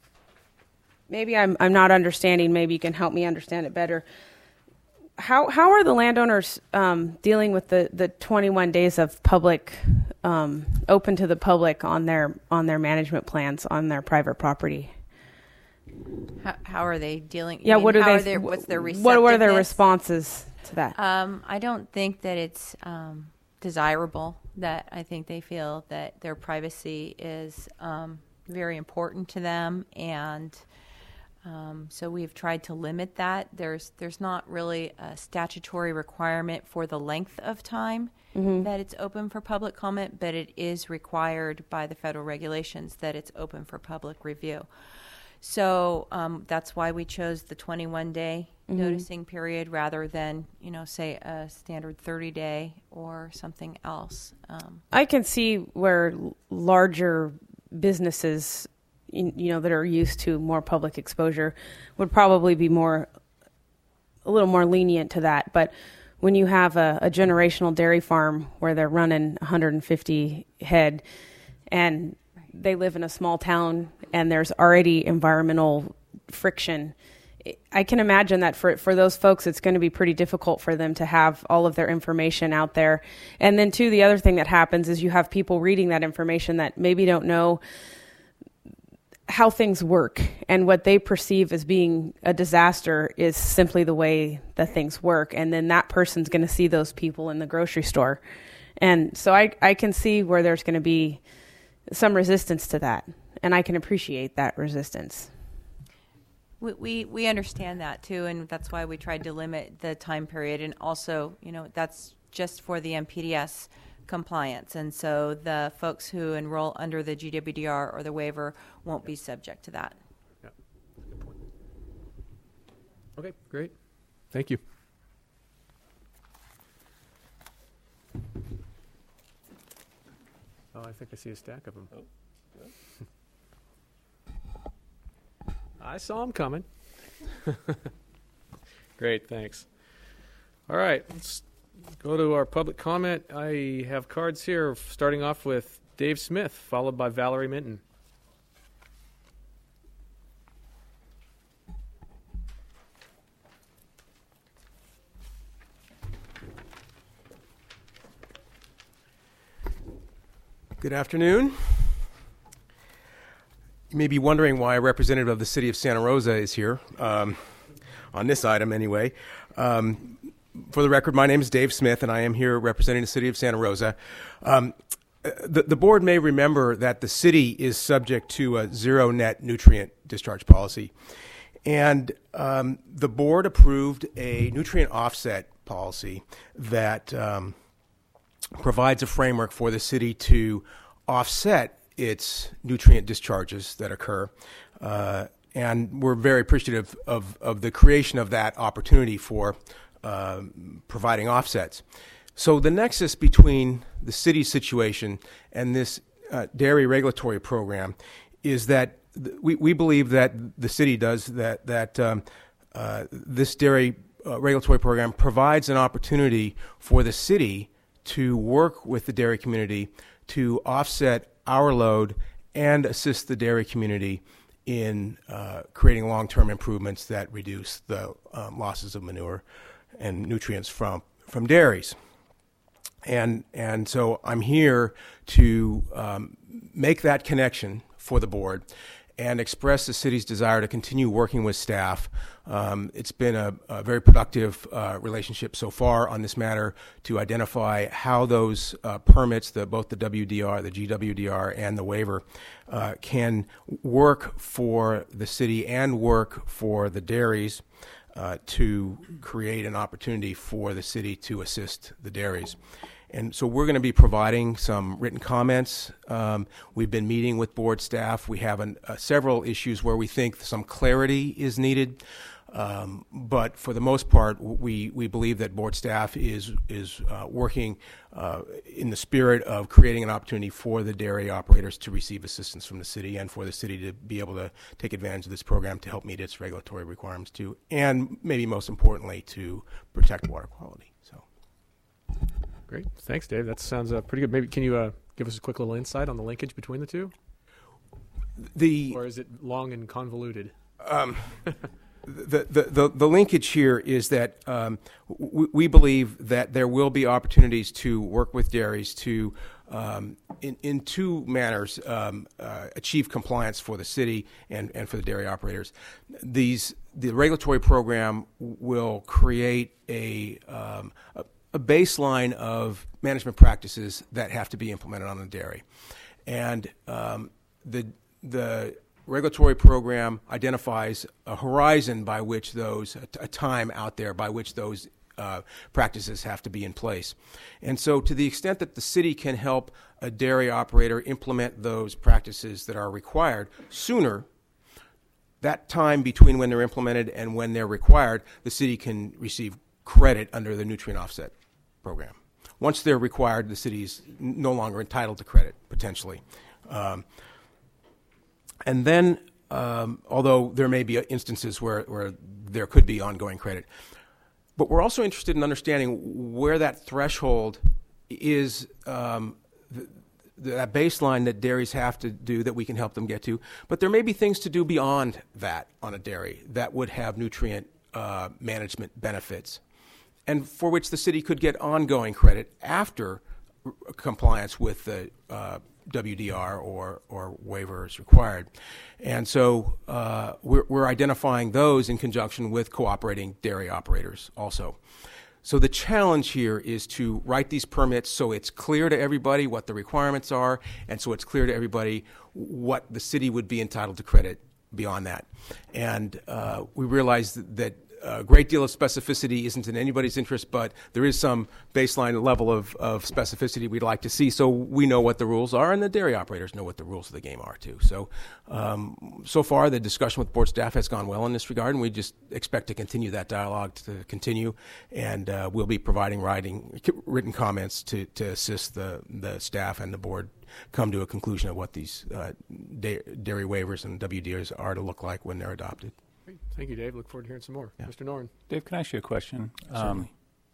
maybe I'm I'm not understanding, maybe you can help me understand it better. How how are the landowners um, dealing with the, the twenty-one days of public um, open to the public on their on their management plans on their private property? How, how are they dealing? Yeah, I mean, what are how they? Are their, what's their what what are their receptiveness? responses to that? Um, I don't think that it's um, desirable. That I think they feel that their privacy is um, very important to them, and um, so we've tried to limit that. There's there's not really a statutory requirement for the length of time mm-hmm. that it's open for public comment, but it is required by the federal regulations that it's open for public review. So um, that's why we chose the twenty-one day mm-hmm. noticing period rather than, you know, say a standard thirty day or something else. Um, I can see where l- larger businesses, you, you know, that are used to more public exposure would probably be more, a little more lenient to that. But when you have a, a generational dairy farm where they're running one hundred fifty head and they live in a small town and there's already environmental friction, I can imagine that for for those folks, it's going to be pretty difficult for them to have all of their information out there. And then, too, the other thing that happens is you have people reading that information that maybe don't know how things work, and what they perceive as being a disaster is simply the way that things work. And then that person's going to see those people in the grocery store. And so I, I can see where there's going to be some resistance to that, and I can appreciate that resistance. We, we we understand that too, and that's why we tried to limit the time period. And also, you know, that's just for the M P D S compliance, and so the folks who enroll under the G W D R or the waiver won't be subject to that. Yeah. Good point. Okay, great. Thank you. Oh, I think I see a stack of them. Oh. I saw them coming. Great, thanks. All right, let's go to our public comment. I have cards here, starting off with Dave Smith, followed by Valerie Minton. Good afternoon. You may be wondering why a representative of the city of Santa Rosa is here, um, on this item anyway. Um, for the record, my name is Dave Smith, and I am here representing the city of Santa Rosa. Um, the, the board may remember that the city is subject to a zero net nutrient discharge policy. And um, the board approved a nutrient offset policy that um, provides a framework for the city to offset its nutrient discharges that occur. Uh, and we're very appreciative of, of the creation of that opportunity for uh, providing offsets. So the nexus between the city's situation and this uh, dairy regulatory program is that th- we, we believe that the city does that, that um, uh, this dairy uh, regulatory program provides an opportunity for the city to work with the dairy community to offset our load and assist the dairy community in uh, creating long-term improvements that reduce the um, losses of manure and nutrients from from dairies. And and so I'm here to um, make that connection for the board and express the city's desire to continue working with staff. Um, it's been a, a very productive uh, relationship so far on this matter to identify how those uh, permits, the, both the W D R, the G W D R, and the waiver, uh, can work for the city and work for the dairies uh, to create an opportunity for the city to assist the dairies. And so we're going to be providing some written comments. Um, we've been meeting with board staff. We have an, uh, several issues where we think some clarity is needed. Um, but for the most part, we, we believe that board staff is, is uh, working uh, in the spirit of creating an opportunity for the dairy operators to receive assistance from the city and for the city to be able to take advantage of this program to help meet its regulatory requirements too, and maybe most importantly, to protect water quality. So. Great. Thanks, Dave. That sounds uh, pretty good. Maybe can you uh, give us a quick little insight on the linkage between the two? The or is it long and convoluted? Um, the, the, the, the linkage here is that um, we, we believe that there will be opportunities to work with dairies to, um, in, in two manners, um, uh, achieve compliance for the city and, and for the dairy operators. These the regulatory program will create a, um, a a baseline of management practices that have to be implemented on the dairy. And um, the, the regulatory program identifies a horizon by which those, a, a time out there by which those uh, practices have to be in place. And so to the extent that the city can help a dairy operator implement those practices that are required sooner, that time between when they're implemented and when they're required, the city can receive credit under the nutrient offset program. Once they're required, the city is no longer entitled to credit, potentially. Um, and then, um, although there may be instances where, where there could be ongoing credit, but we're also interested in understanding where that threshold is, um, the, that baseline that dairies have to do that we can help them get to. But there may be things to do beyond that on a dairy that would have nutrient uh, management benefits, and for which the city could get ongoing credit after r- compliance with the uh, W D R or, or waiver is required. And so uh, we're, we're identifying those in conjunction with cooperating dairy operators also. So the challenge here is to write these permits so it's clear to everybody what the requirements are, and so it's clear to everybody what the city would be entitled to credit beyond that. And uh, we realize that, that a great deal of specificity isn't in anybody's interest, but there is some baseline level of, of specificity we'd like to see so we know what the rules are and the dairy operators know what the rules of the game are too. So um, so far the discussion with board staff has gone well in this regard, and we just expect to continue that dialogue to continue, and uh, we'll be providing writing, written comments to, to assist the, the staff and the board come to a conclusion of what these uh, da- dairy waivers and W D Rs are to look like when they're adopted. Thank you, Dave. Look forward to hearing some more. Yeah. Mister Noren. Dave, can I ask you a question? Certainly. Um,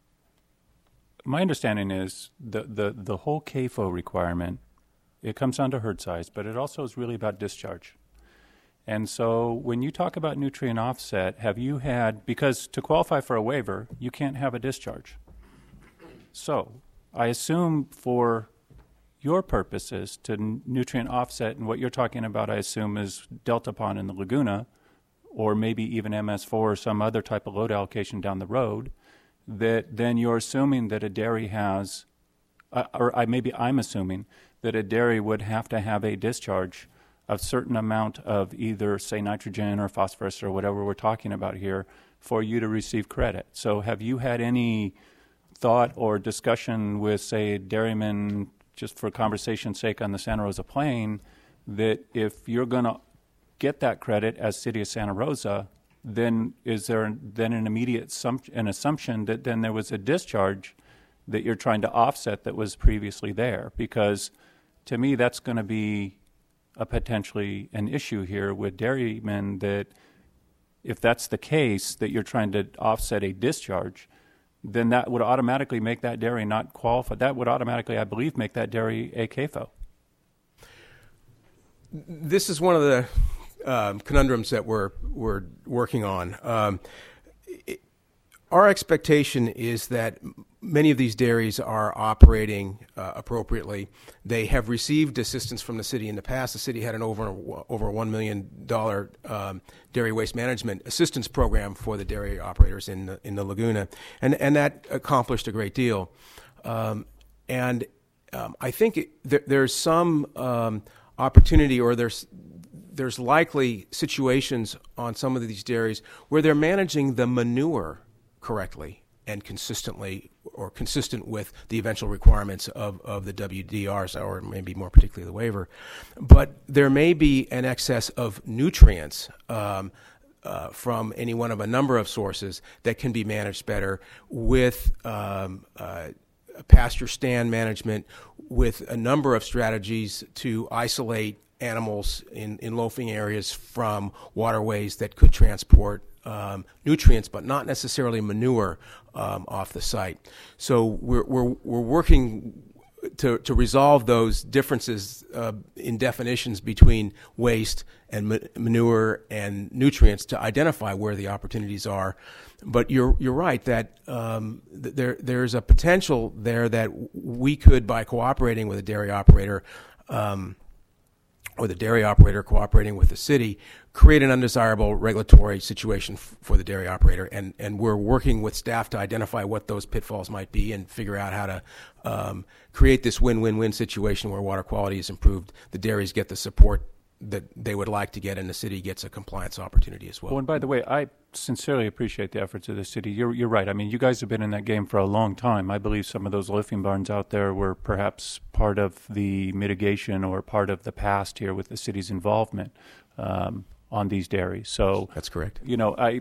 my understanding is the, the, the whole C A F O requirement, it comes down to herd size, but it also is really about discharge. And so when you talk about nutrient offset, have you had, because to qualify for a waiver, you can't have a discharge. So I assume for your purposes to n- nutrient offset, and what you're talking about, I assume, is Delta Pond in the Laguna, or maybe even M S four or some other type of load allocation down the road, that then you're assuming that a dairy has, uh, or I, maybe I'm assuming that a dairy would have to have a discharge of certain amount of either, say, nitrogen or phosphorus or whatever we're talking about here for you to receive credit. So have you had any thought or discussion with, say, dairymen, just for conversation's sake on the Santa Rosa Plain, that if you're going to get that credit as City of Santa Rosa, then is there then an immediate sum, an assumption that then there was a discharge that you're trying to offset that was previously there? Because to me, that's going to be a potentially an issue here with dairymen, that if that's the case, that you're trying to offset a discharge, then that would automatically make that dairy not qualify. That would automatically, I believe, make that dairy a C A F O. This is one of the um, conundrums that we're we're working on. Um, it, our expectation is that many of these dairies are operating uh, appropriately. They have received assistance from the city in the past. The city had an over over one million dollar um, dairy waste management assistance program for the dairy operators in the, in the Laguna, and and that accomplished a great deal. Um, and um, I think it, there, there's some um, opportunity, or there's there's likely situations on some of these dairies where they're managing the manure correctly and consistently, or consistent with the eventual requirements of, of the W D Rs, or maybe more particularly the waiver. But there may be an excess of nutrients um, uh, from any one of a number of sources that can be managed better with um, uh, pasture stand management, with a number of strategies to isolate animals in, in loafing areas from waterways that could transport um, nutrients, but not necessarily manure, um, off the site. So we're we're we're working to to resolve those differences uh, in definitions between waste and ma- manure and nutrients to identify where the opportunities are. But you're you're right that um, th- there there's a potential there that we could, by cooperating with a dairy operator, um, or the dairy operator cooperating with the city, create an undesirable regulatory situation f- for the dairy operator. And, and we're working with staff to identify what those pitfalls might be and figure out how to um, create this win-win-win situation where water quality is improved, the dairies get the support that they would like to get, and the city gets a compliance opportunity as well. Well, and by the way, I sincerely appreciate the efforts of the city. You're, you're right. I mean, you guys have been in that game for a long time. I believe some of those loafing barns out there were perhaps part of the mitigation or part of the past here with the city's involvement um, on these dairies. So that's correct. You know, I,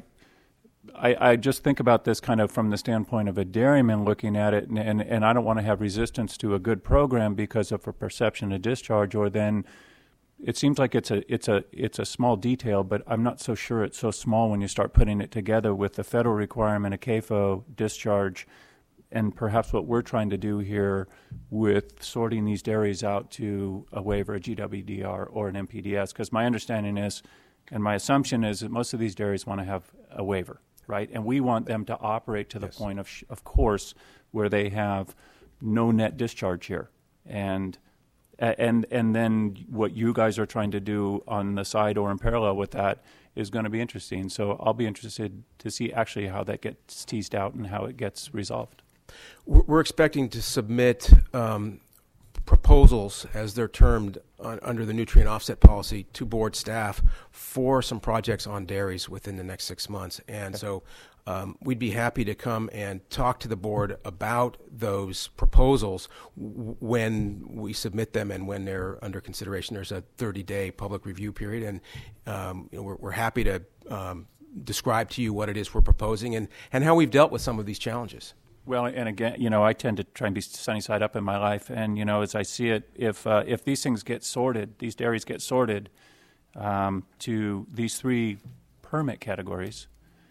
I I just think about this kind of from the standpoint of a dairyman looking at it, and, and, and I don't want to have resistance to a good program because of a perception of discharge, or then it seems like it's a it's a it's a small detail, but I'm not so sure it's so small when you start putting it together with the federal requirement, a C A F O discharge, and perhaps what we're trying to do here with sorting these dairies out to a waiver, a G W D R or an M P D S. Because my understanding is, and my assumption is, that most of these dairies want to have a waiver, right? And we want them to operate to the Yes. point of sh- of course where they have no net discharge here, and. And and then what you guys are trying to do on the side or in parallel with that is going to be interesting. So I'll be interested to see actually how that gets teased out and how it gets resolved. We're expecting to submit um, proposals, as they're termed on, under the nutrient offset policy, to board staff for some projects on dairies within the next six months. And so um, we'd be happy to come and talk to the board about those proposals w- when we submit them and when they're under consideration. There's a thirty-day public review period, and um, you know, we're, we're happy to um, describe to you what it is we're proposing and, and how we've dealt with some of these challenges. Well, and again, you know, I tend to try and be sunny side up in my life, and you know, as I see it, if uh, if these things get sorted, these dairies get sorted um, to these three permit categories,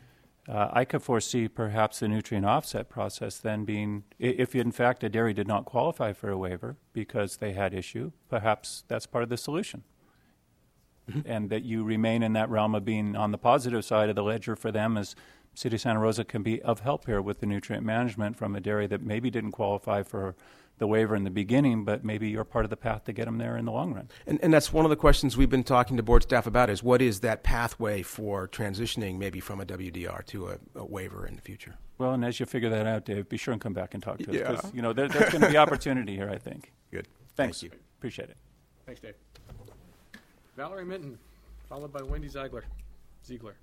uh, I could foresee perhaps the nutrient offset process then being, if in fact a dairy did not qualify for a waiver because they had issue, perhaps that's part of the solution. Mm-hmm. And that you remain in that realm of being on the positive side of the ledger for them, as City of Santa Rosa can be of help here with the nutrient management from a dairy that maybe didn't qualify for the waiver in the beginning, but maybe you're part of the path to get them there in the long run. And, and that's one of the questions we've been talking to board staff about, is what is that pathway for transitioning maybe from a W D R to a, a waiver in the future? Well, and as you figure that out, Dave, be sure and come back and talk to Yeah. us, because you know, there, there's going to be opportunity here, I think. Good. Thanks. Thank you. Appreciate it. Thanks, Dave. Valerie Minton, followed by Wendy Ziegler. Ziegler.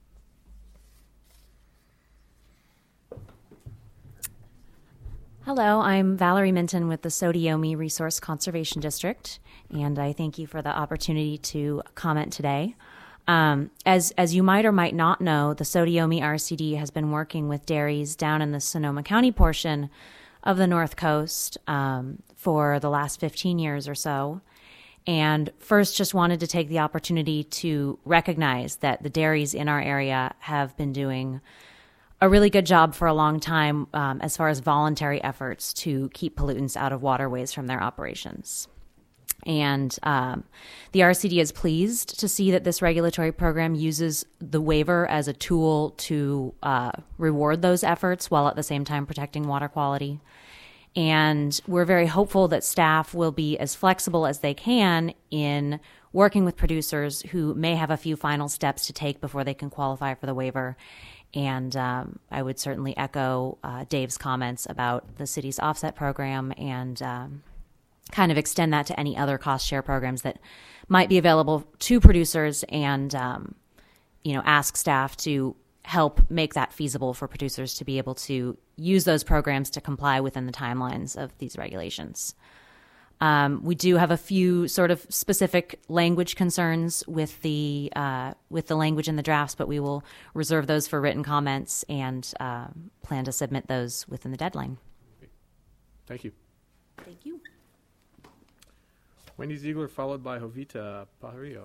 Hello, I'm Valerie Minton with the Sotiomi Resource Conservation District, and I thank you for the opportunity to comment today. Um, as as you might or might not know, the Sotiomi R C D has been working with dairies down in the Sonoma County portion of the North Coast um, for the last fifteen years or so. And first, just wanted to take the opportunity to recognize that the dairies in our area have been doing a really good job for a long time um, as far as voluntary efforts to keep pollutants out of waterways from their operations. And um, the R C D is pleased to see that this regulatory program uses the waiver as a tool to uh, reward those efforts while at the same time protecting water quality. And we're very hopeful that staff will be as flexible as they can in working with producers who may have a few final steps to take before they can qualify for the waiver. And um, I would certainly echo uh, Dave's comments about the city's offset program and um, kind of extend that to any other cost share programs that might be available to producers, and um, you know, ask staff to help make that feasible for producers to be able to use those programs to comply within the timelines of these regulations. Um, we do have a few sort of specific language concerns with the uh, with the language in the drafts, but we will reserve those for written comments and uh, plan to submit those within the deadline. Thank you. Thank you. Wendy Ziegler, followed by Jovita Pajarillo.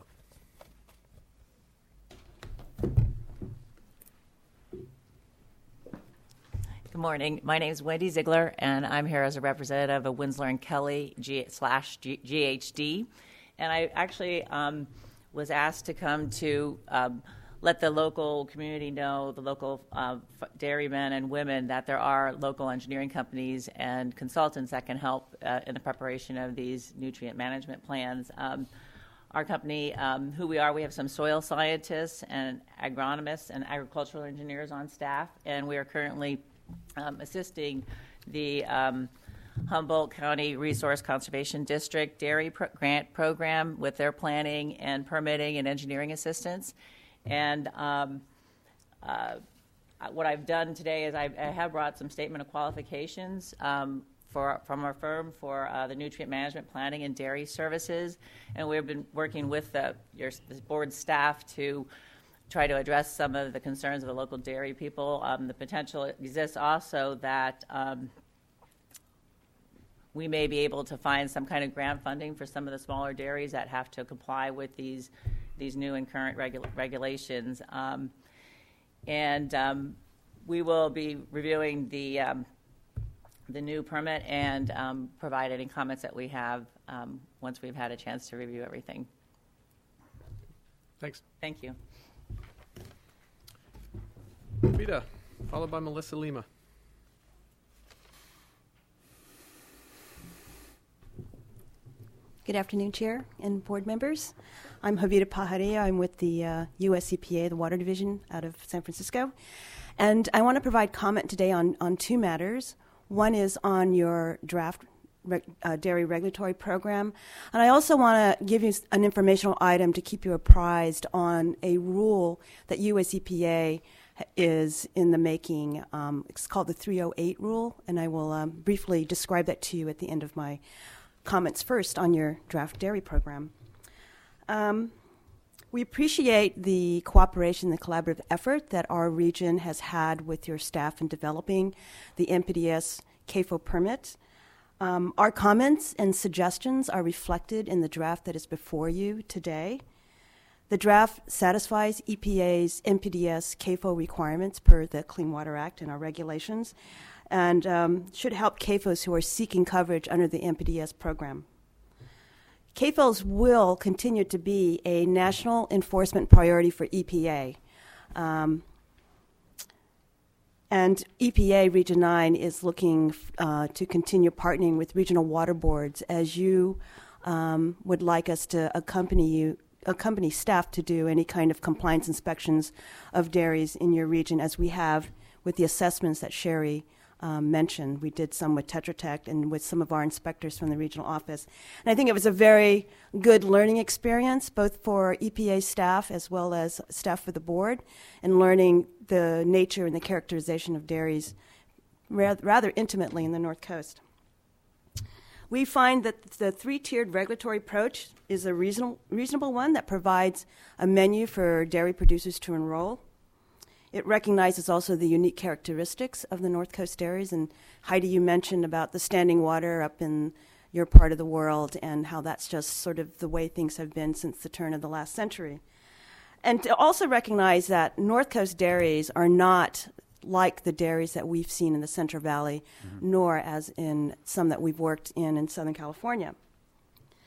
Good morning. My name is Wendy Ziegler, and I'm here as a representative of Winslow and Kelly G- slash G- GHD. And I actually um, was asked to come to um, let the local community know, the local uh, dairymen and women, that there are local engineering companies and consultants that can help uh, in the preparation of these nutrient management plans. Um, Our company, um, who we are, we have some soil scientists and agronomists and agricultural engineers on staff, and we are currently um, assisting the um, Humboldt County Resource Conservation District Dairy Pro- Grant Program with their planning and permitting and engineering assistance. And um, uh, what I've done today is I've, I have brought some statement of qualifications um, For, from our firm for uh, the nutrient management planning and dairy services, and we've been working with the, your the board staff to try to address some of the concerns of the local dairy people. Um, the potential exists also that um, we may be able to find some kind of grant funding for some of the smaller dairies that have to comply with these these new and current regula- regulations. Um, and um, we will be reviewing the um, the new permit and um, provide any comments that we have um, once we've had a chance to review everything. Thanks. Thank you. Vita, followed by Melissa Lima. Good afternoon, Chair and board members. I'm Jovita Pajarillo. I'm with the uh, U S E P A, the Water Division out of San Francisco. And I want to provide comment today on, on two matters. One is on your draft reg, uh, dairy regulatory program. And I also want to give you an informational item to keep you apprised on a rule that U S E P A is in the making. Um, it's called the three oh eight rule, and I will um, briefly describe that to you at the end of my comments. First, on your draft dairy program. Um, We appreciate the cooperation, the collaborative effort that our region has had with your staff in developing the N P D S C A F O permit. Um, our comments and suggestions are reflected in the draft that is before you today. The draft satisfies E P A's N P D S C A F O requirements per the Clean Water Act and our regulations, and um, should help C A F Os who are seeking coverage under the N P D S program. C A F Os will continue to be a national enforcement priority for E P A. Um, and E P A Region nine is looking uh, to continue partnering with regional water boards as you um, would like us to accompany you, accompany staff to do any kind of compliance inspections of dairies in your region, as we have with the assessments that Sherry Um, mentioned. We did some with Tetra Tech and with some of our inspectors from the regional office. And I think it was a very good learning experience, both for E P A staff as well as staff for the board, and learning the nature and the characterization of dairies ra- rather intimately in the North Coast. We find that the three-tiered regulatory approach is a reasonable, reasonable one that provides a menu for dairy producers to enroll. It recognizes also the unique characteristics of the North Coast dairies. And Heidi, you mentioned about the standing water up in your part of the world and how that's just sort of the way things have been since the turn of the last century. And to also recognize that North Coast dairies are not like the dairies that we've seen in the Central Valley, mm-hmm. nor as in some that we've worked in in Southern California.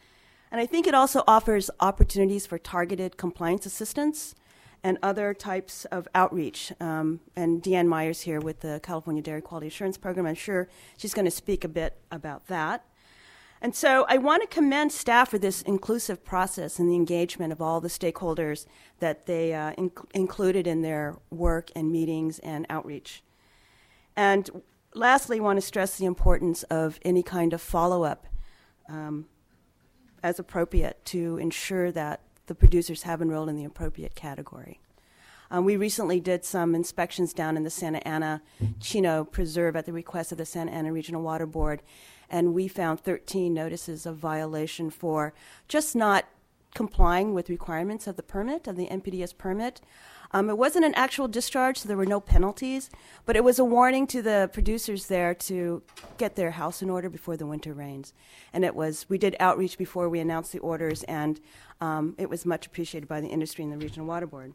And I think it also offers opportunities for targeted compliance assistance and other types of outreach. Um, and Deanne Myers here with the California Dairy Quality Assurance Program. I'm sure she's going to speak a bit about that. And so I want to commend staff for this inclusive process and the engagement of all the stakeholders that they uh, inc- included in their work and meetings and outreach. And lastly, I want to stress the importance of any kind of follow-up um, as appropriate to ensure that the producers have enrolled in the appropriate category. Um, we recently did some inspections down in the Santa Ana Chino Preserve at the request of the Santa Ana Regional Water Board, and we found thirteen notices of violation for just not complying with requirements of the permit, of the N P D E S permit. Um, it wasn't an actual discharge, so there were no penalties, but it was a warning to the producers there to get their house in order before the winter rains. And it was, we did outreach before we announced the orders, and um, it was much appreciated by the industry and the Regional Water Board.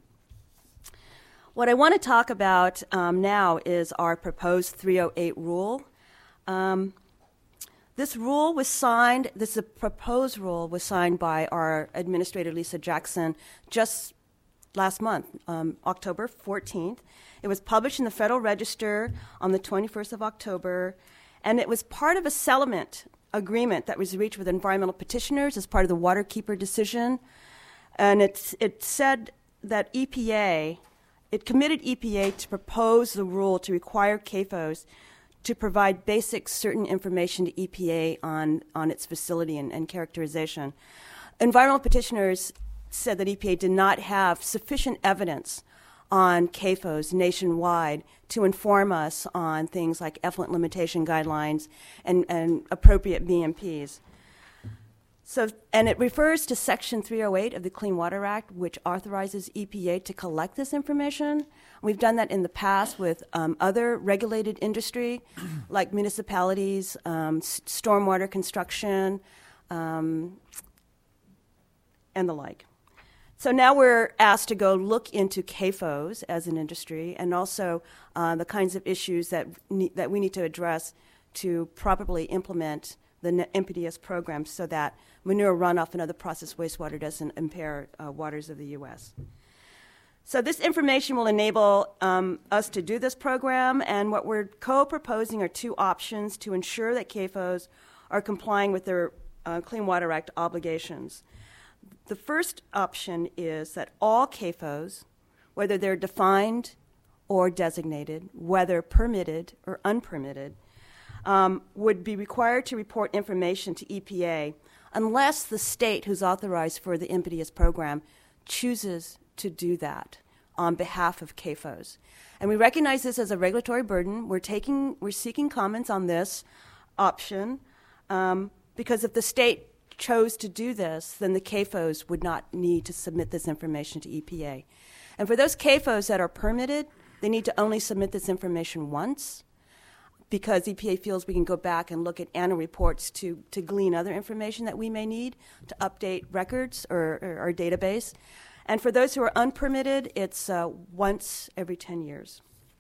What I want to talk about um, now is our proposed three oh eight rule. Um, This rule was signed, this proposed rule was signed by our administrator, Lisa Jackson, just last month, um, October fourteenth. It was published in the Federal Register on the twenty-first of October, and it was part of a settlement agreement that was reached with environmental petitioners as part of the Waterkeeper decision. And it's, it said that E P A, it committed E P A to propose the rule to require C A F Os to provide basic certain information to E P A on, on its facility and, and characterization. Environmental petitioners said that E P A did not have sufficient evidence on C A F Os nationwide to inform us on things like effluent limitation guidelines and, and appropriate B M Ps. So, and it refers to Section three oh eight of the Clean Water Act, which authorizes E P A to collect this information. We've done that in the past with um, other regulated industry, like municipalities, um, s- stormwater construction, um, and the like. So now we're asked to go look into C A F Os as an industry, and also uh, the kinds of issues that ne- that we need to address to properly implement the N P D E S program so that manure runoff and other processed wastewater doesn't impair uh, waters of the U S. So this information will enable um, us to do this program, and what we're co-proposing are two options to ensure that C A F Os are complying with their uh, Clean Water Act obligations. The first option is that all C A F Os, whether they're defined or designated, whether permitted or unpermitted, um, would be required to report information to E P A unless the state who's authorized for the N P D E S program chooses to do that on behalf of C A F Os. And we recognize this as a regulatory burden. We're taking, we're seeking comments on this option um, because if the state chose to do this, then the C A F Os would not need to submit this information to E P A. And for those C A F Os that are permitted, they need to only submit this information once, because E P A feels we can go back and look at annual reports to, to glean other information that we may need to update records or, or our database. And for those who are unpermitted, it's uh, once every ten years.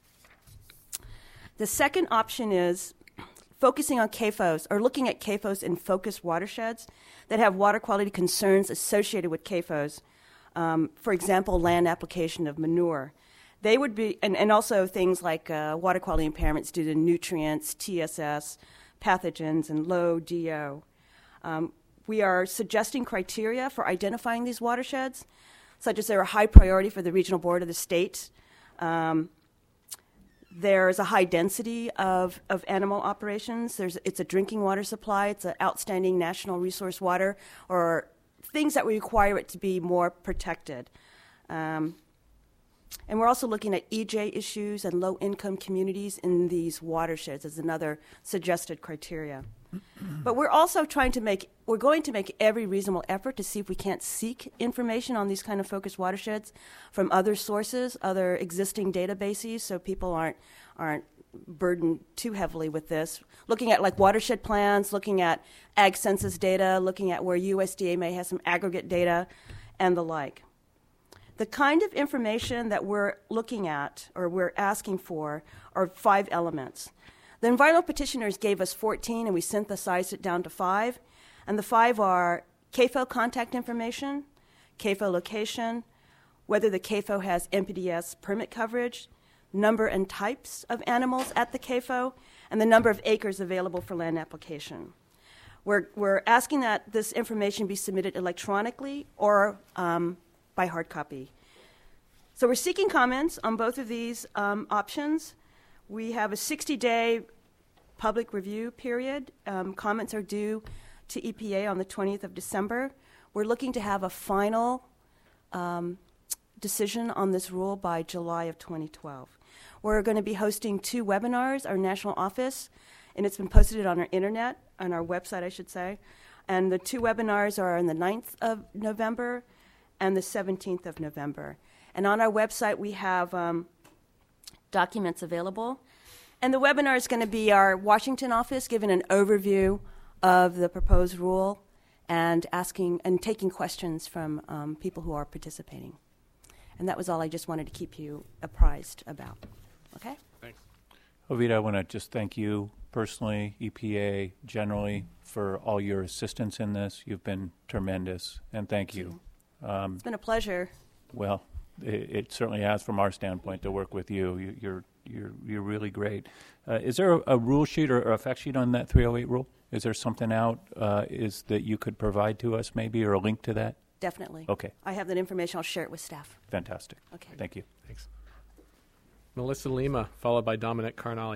The second option is focusing on C A F Os, or looking at C A F Os in focused watersheds that have water quality concerns associated with C A F Os. Um, for example, land application of manure. They would be, and, and also things like uh, water quality impairments due to nutrients, T S S, pathogens, and low D O. Um, we are suggesting criteria for identifying these watersheds, such as they're a high priority for the regional board of the state. Um, there's a high density of, of animal operations. There's, it's a drinking water supply. It's an outstanding national resource water, or things that would require it to be more protected. Um, And we're also looking at E J issues and low-income communities in these watersheds as another suggested criteria. But we're also trying to make, we're going to make every reasonable effort to see if we can't seek information on these kind of focused watersheds from other sources, other existing databases, so people aren't aren't burdened too heavily with this. Looking at like watershed plans, looking at ag census data, looking at where U S D A may have some aggregate data, and the like. The kind of information that we're looking at, or we're asking for, are five elements. The environmental petitioners gave us fourteen, and we synthesized it down to five. And the five are C A F O contact information, C A F O location, whether the C A F O has N P D E S permit coverage, number and types of animals at the C A F O, and the number of acres available for land application. We're, we're asking that this information be submitted electronically or um, by hard copy. So we're seeking comments on both of these um, options. We have a sixty-day public review period. Um, comments are due to E P A on the twentieth of December. We're looking to have a final um, decision on this rule by July of twenty twelve. We're going to be hosting two webinars, our national office, and it's been posted on our internet, on our website, I should say. And the two webinars are on the ninth of November and the seventeenth of November. And on our website, we have um, documents available. And the webinar is going to be our Washington office giving an overview of the proposed rule and asking and taking questions from um, people who are participating. And that was all I just wanted to keep you apprised about. Okay? Thanks. Jovita, I want to just thank you personally, E P A generally, for all your assistance in this. You've been tremendous, and thank you. Um, it's been a pleasure. Well, it, it certainly has from our standpoint to work with you. you you're you're you're really great. Uh, is there a, a rule sheet or, or a fact sheet on that three oh eight rule? Is there something out uh, is that you could provide to us maybe, or a link to that? Definitely. Okay. I have that information. I'll share it with staff. Fantastic. Okay. Thank you. Thanks. Melissa Lima, followed by Dominic Carnali.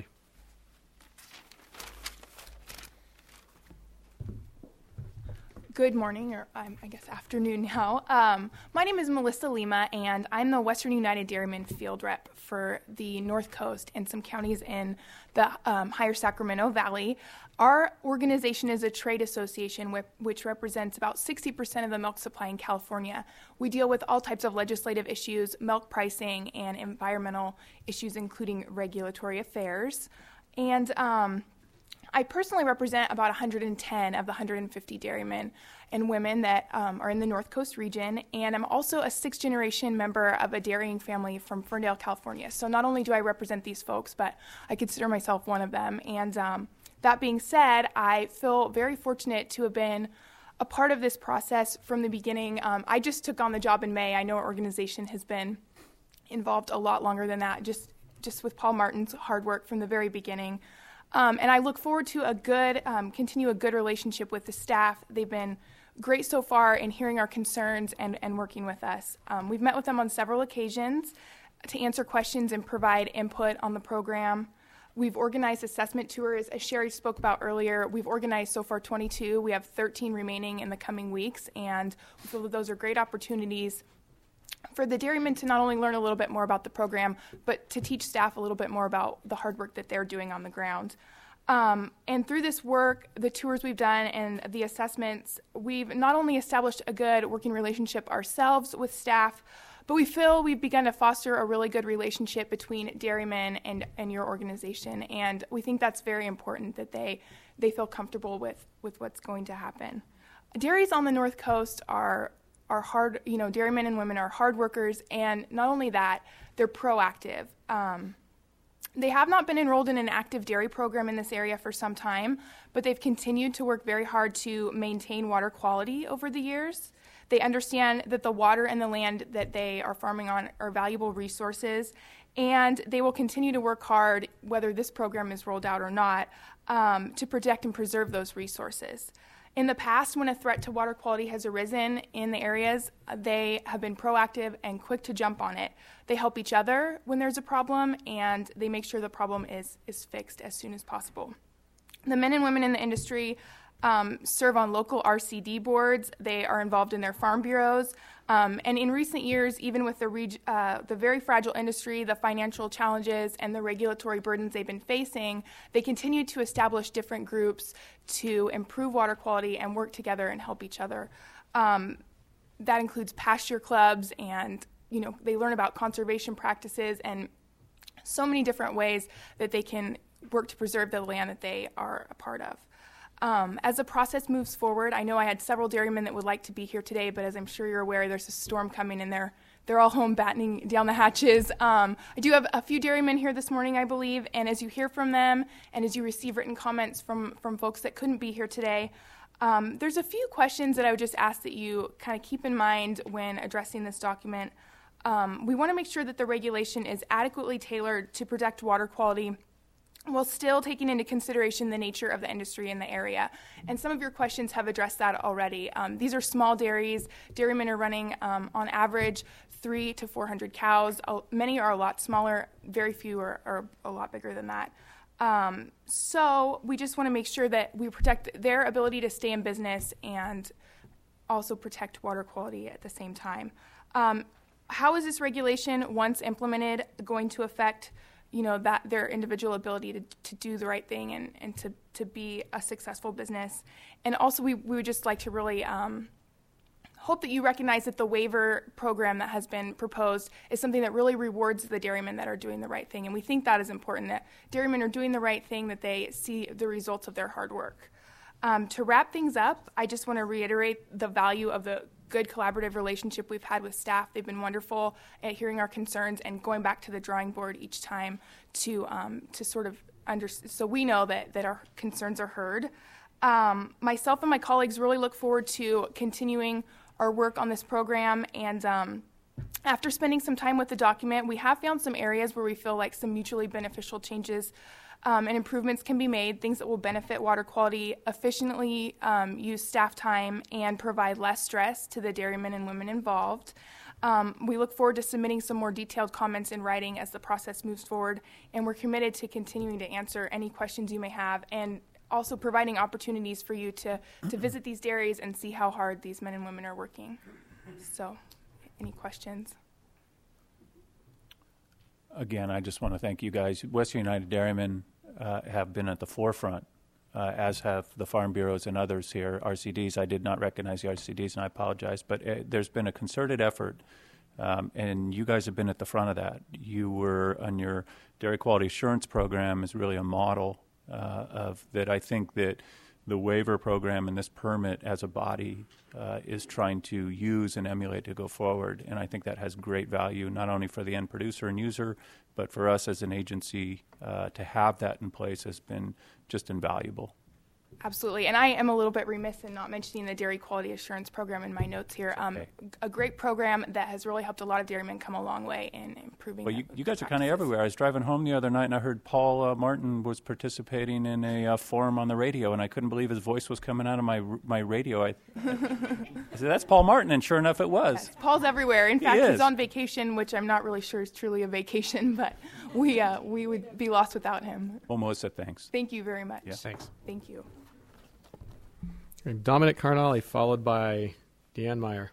Good morning, or um, I guess afternoon now. Um, my name is Melissa Lima, and I'm the Western United Dairymen field rep for the North Coast and some counties in the um, higher Sacramento Valley. Our organization is a trade association with, which represents about sixty percent of the milk supply in California. We deal with all types of legislative issues, milk pricing, and environmental issues, including regulatory affairs. And um, I personally represent about one hundred ten of the one hundred fifty dairymen and women that um, are in the North Coast region, and I'm also a sixth-generation member of a dairying family from Ferndale, California. So not only do I represent these folks, but I consider myself one of them. And um, that being said, I feel very fortunate to have been a part of this process from the beginning. Um, I just took on the job in May. I know our organization has been involved a lot longer than that, just, just with Paul Martin's hard work from the very beginning. Um, and I look forward to a good, um, continue a good relationship with the staff. They've been great so far in hearing our concerns and, and working with us. Um, we've met with them on several occasions to answer questions and provide input on the program. We've organized assessment tours, as Sherry spoke about earlier. We've organized so far twenty-two. We have thirteen remaining in the coming weeks, and we feel that those are great opportunities for the dairymen to not only learn a little bit more about the program, but to teach staff a little bit more about the hard work that they're doing on the ground. Um, and through this work, the tours we've done and the assessments, we've not only established a good working relationship ourselves with staff, but we feel we've begun to foster a really good relationship between dairymen and, and your organization. And we think that's very important, that they, they feel comfortable with, with what's going to happen. Dairies on the North Coast are are hard, you know, dairymen and women are hard workers, and not only that, they're proactive. Um, they have not been enrolled in an active dairy program in this area for some time, but they've continued to work very hard to maintain water quality over the years. They understand that the water and the land that they are farming on are valuable resources, and they will continue to work hard, whether this program is rolled out or not, um, to protect and preserve those resources. In the past, when a threat to water quality has arisen in the areas, they have been proactive and quick to jump on it. They help each other when there's a problem, and they make sure the problem is, is fixed as soon as possible. The men and women in the industry um, serve on local R C D boards. They are involved in their farm bureaus. Um, and in recent years, even with the, reg- uh, the very fragile industry, the financial challenges, and the regulatory burdens they've been facing, they continue to establish different groups to improve water quality and work together and help each other. Um, that includes pasture clubs, and you know they learn about conservation practices and so many different ways that they can work to preserve the land that they are a part of. Um, as the process moves forward, I know I had several dairymen that would like to be here today, but as I'm sure you're aware, there's a storm coming and they're, they're all home battening down the hatches. Um, I do have a few dairymen here this morning, I believe, and as you hear from them and as you receive written comments from, from folks that couldn't be here today, Um, there's a few questions that I would just ask that you kind of keep in mind when addressing this document. Um, we want to make sure that the regulation is adequately tailored to protect water quality while still taking into consideration the nature of the industry in the area. And some of your questions have addressed that already. Um, these are small dairies. Dairymen are running, um, on average, three to four hundred cows. Uh, many are a lot smaller. Very few are, are a lot bigger than that. Um, so we just want to make sure that we protect their ability to stay in business and also protect water quality at the same time. Um, how is this regulation, once implemented, going to affect, you know, that their individual ability to, to do the right thing and, and to, to be a successful business? And also we, we would just like to really um, hope that you recognize that the waiver program that has been proposed is something that really rewards the dairymen that are doing the right thing. And we think that is important, that dairymen are doing the right thing, that they see the results of their hard work. Um, to wrap things up, I just want to reiterate the value of the good collaborative relationship we've had with staff. They've been wonderful at hearing our concerns and going back to the drawing board each time to um, to sort of under so we know that, that our concerns are heard. Um, myself and my colleagues really look forward to continuing our work on this program, and um, after spending some time with the document, we have found some areas where we feel like some mutually beneficial changes um, and improvements can be made, things that will benefit water quality, efficiently um, use staff time, and provide less stress to the dairymen and women involved. Um, we look forward to submitting some more detailed comments in writing as the process moves forward, and we're committed to continuing to answer any questions you may have, and also providing opportunities for you to, to visit these dairies and see how hard these men and women are working. So, any questions? Again, I just want to thank you guys. Western United Dairymen uh, have been at the forefront, uh, as have the Farm Bureaus and others here, R C Ds. I did not recognize the R C Ds, and I apologize, but uh, there's been a concerted effort, um, and you guys have been at the front of that. You were on your Dairy Quality Assurance Program is really a model Uh, of that. I think that the waiver program and this permit as a body uh, is trying to use and emulate to go forward, and I think that has great value not only for the end producer and user, but for us as an agency uh, to have that in place has been just invaluable. Absolutely, and I am a little bit remiss in not mentioning the Dairy Quality Assurance Program in my notes here. Um, okay. A great program that has really helped a lot of dairymen come a long way in improving. Well, you, you guys are kind of everywhere. I was driving home the other night and I heard Paul uh, Martin was participating in a uh, forum on the radio, and I couldn't believe his voice was coming out of my my radio. I, I said, "That's Paul Martin," and sure enough, it was. Yes, Paul's everywhere. In fact, he he's on vacation, which I'm not really sure is truly a vacation, but we uh, we would be lost without him. Well, Melissa, thanks. Thank you very much. Yeah, thanks. Thank you. Dominic Carnali, followed by Deanne Meyer.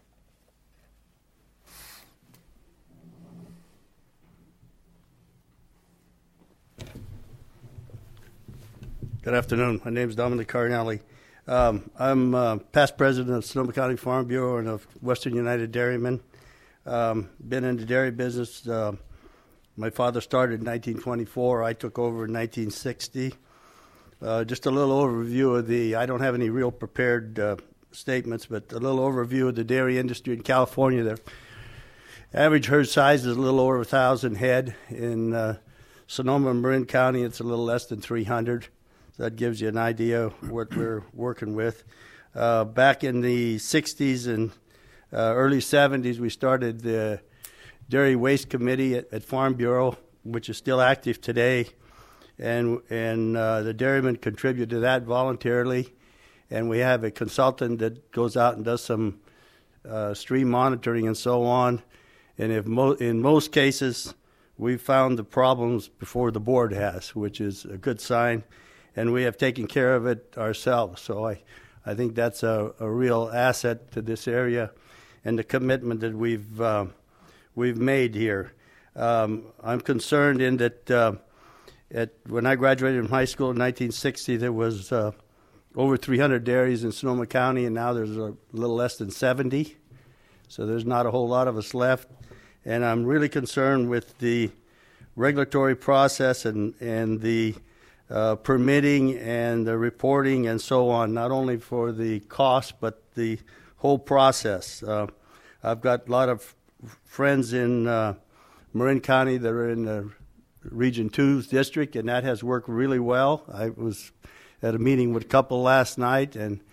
Good afternoon. My name is Dominic Carnali. Um, I'm uh, past president of Sonoma County Farm Bureau and of Western United Dairymen. Um, been in the dairy business. Uh, my father started in nineteen twenty-four. I took over in nineteen sixty. Uh, just a little overview of the, I don't have any real prepared uh, statements, but a little overview of the dairy industry in California. The average herd size is a little over one thousand head. In uh, Sonoma and Marin County, it's a little less than three hundred. So that gives you an idea of what we're working with. Uh, back in the sixties and uh, early seventies, we started the Dairy Waste Committee at, at Farm Bureau, which is still active today. And and uh, the dairymen contribute to that voluntarily, and we have a consultant that goes out and does some uh, stream monitoring and so on. And if mo- in most cases, we've found the problems before the board has, which is a good sign, and we have taken care of it ourselves. So I, I think that's a, a real asset to this area, and the commitment that we've uh, we've made here. Um, I'm concerned in that. Uh, At, when I graduated from high school in nineteen sixty, there was uh, over three hundred dairies in Sonoma County, and now there's a little less than seventy. So there's not a whole lot of us left. And I'm really concerned with the regulatory process and, and the uh, permitting and the reporting and so on, not only for the cost, but the whole process. Uh, I've got a lot of friends in uh, Marin County that are in the Region two district, and that has worked really well. I was at a meeting with a couple last night, and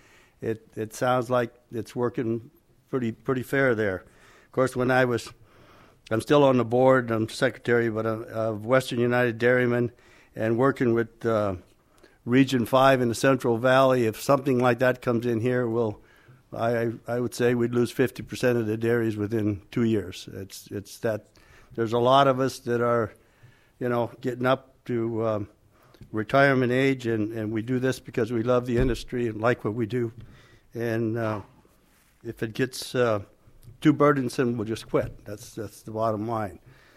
it it sounds like it's working pretty pretty fair there. Of course, when I was, I'm still on the board. I'm secretary, but uh, of Western United Dairymen, and working with uh, Region Five in the Central Valley. If something like that comes in here, we'll, I I would say we'd lose fifty percent of the dairies within two years. It's it's that there's a lot of us that are, you know, getting up to um, retirement age, and, and we do this because we love the industry and like what we do. And uh, if it gets uh, too burdensome, we'll just quit. That's that's the bottom line.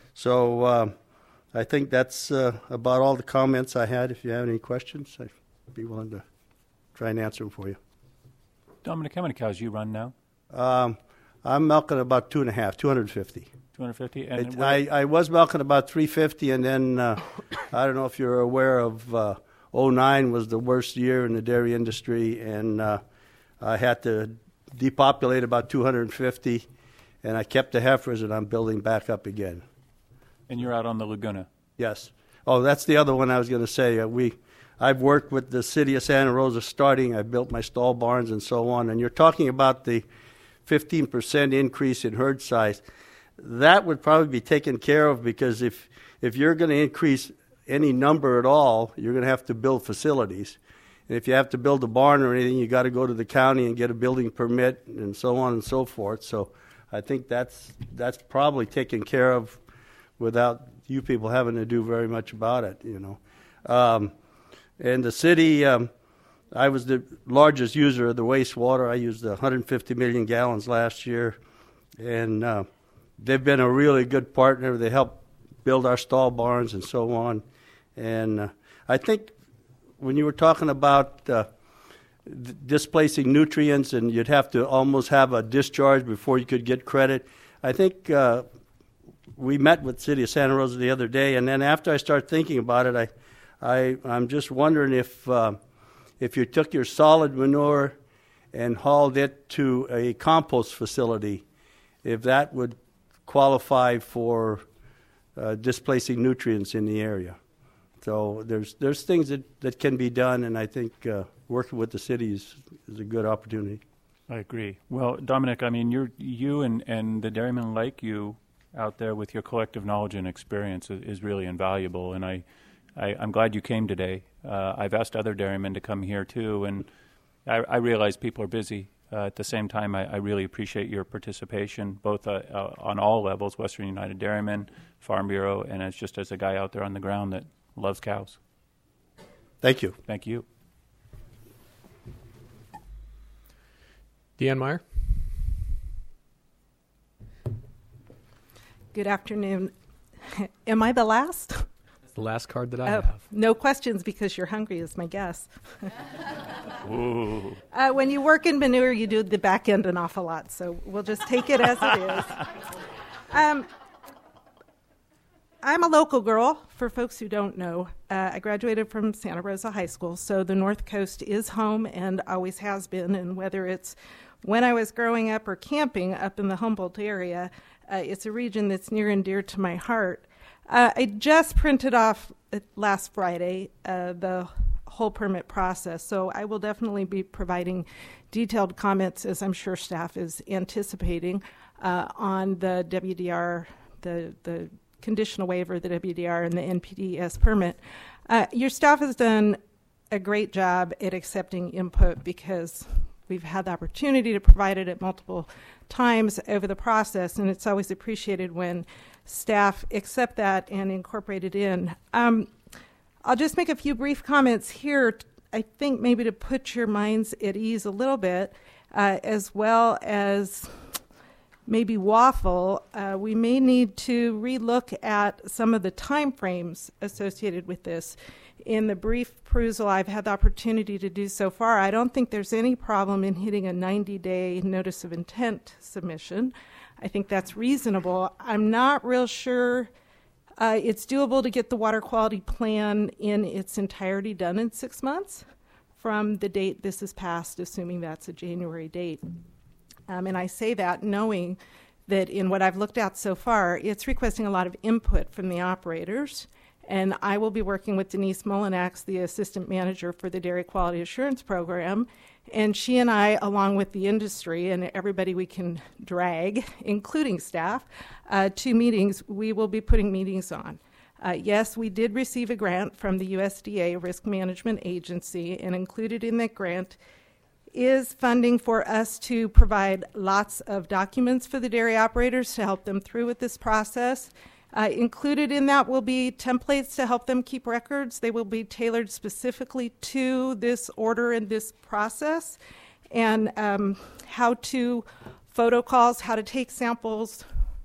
So uh, I think that's uh, about all the comments I had. If you have any questions, I'd be willing to try and answer them for you. Dominic, how many cows you run now? Um, I'm milking about two and a half, two hundred fifty. two hundred fifty? And It, I, I was milking about three fifty, and then uh, I don't know if you're aware of uh, oh nine was the worst year in the dairy industry, and uh, I had to depopulate about two hundred fifty, and I kept the heifers, and I'm building back up again. And you're out on the Laguna? Yes. Oh, that's the other one I was going to say. Uh, we, I've worked with the city of Santa Rosa starting. I built my stall barns and so on, and you're talking about the fifteen percent increase in herd size. That would probably be taken care of, because if if you're going to increase any number at all, you're going to have to build facilities. And if you have to build a barn or anything, you got to go to the county and get a building permit and so on and so forth. So I think that's that's probably taken care of without you people having to do very much about it, you know. Um, and the city, um, I was the largest user of the wastewater. I used one hundred fifty million gallons last year, and uh, they've been a really good partner. They helped build our stall barns and so on. And uh, I think when you were talking about uh, d- displacing nutrients and you'd have to almost have a discharge before you could get credit, I think uh, we met with the city of Santa Rosa the other day, and then after I started thinking about it, I, I, I'm just wondering if, uh, if you took your solid manure and hauled it to a compost facility, if that would qualify for uh, displacing nutrients in the area. So there's there's things that, that can be done, and I think uh, working with the city is, is a good opportunity. I agree. Well, Dominic, I mean, you're, you and, and the dairymen like you out there with your collective knowledge and experience is, is really invaluable, and I, I, I'm glad you came today. Uh, I've asked other dairymen to come here too, and I, I realize people are busy. Uh, at the same time, I, I really appreciate your participation, both uh, uh, on all levels, Western United Dairymen, Farm Bureau, and as just as a guy out there on the ground that loves cows. Thank you. Thank you. Deanne Meyer. Good afternoon. Am I the last? That's the last card that I uh, have. No questions, because you're hungry is my guess. Ooh. Uh, when you work in manure, you do the back end an awful lot, so we'll just take it as it is. Um, I'm a local girl, for folks who don't know. Uh, I graduated from Santa Rosa High School, so the North Coast is home and always has been, and whether it's when I was growing up or camping up in the Humboldt area, uh, it's a region that's near and dear to my heart. Uh, I just printed off uh, last Friday uh, the whole permit process, so I will definitely be providing detailed comments, as I'm sure staff is anticipating, uh, on the W D R, the the conditional waiver, the W D R, and the N P D E S permit. Uh, your staff has done a great job at accepting input, because we've had the opportunity to provide it at multiple times over the process, and it's always appreciated when staff accept that and incorporate it in. Um, I'll just make a few brief comments here, I think maybe to put your minds at ease a little bit, uh, as well as maybe waffle. Uh, we may need to relook at some of the time frames associated with this. In the brief perusal I've had the opportunity to do so far, I don't think there's any problem in hitting a ninety-day notice of intent submission. I think that's reasonable. I'm not real sure uh, it's doable to get the water quality plan in its entirety done in six months from the date this is passed, assuming that's a January date. Um, and I say that knowing that in what I've looked at so far, it's requesting a lot of input from the operators. And I will be working with Denise Molinax, the assistant manager for the Dairy Quality Assurance Program, And she and I, along with the industry and everybody we can drag, including staff, uh, to meetings, we will be putting meetings on. Uh, yes, we did receive a grant from the U S D A Risk Management Agency, and included in that grant is funding for us to provide lots of documents for the dairy operators to help them through with this process. Uh, included in that will be templates to help them keep records. They will be tailored specifically to this order and this process, and um, how to photo calls, how to take samples.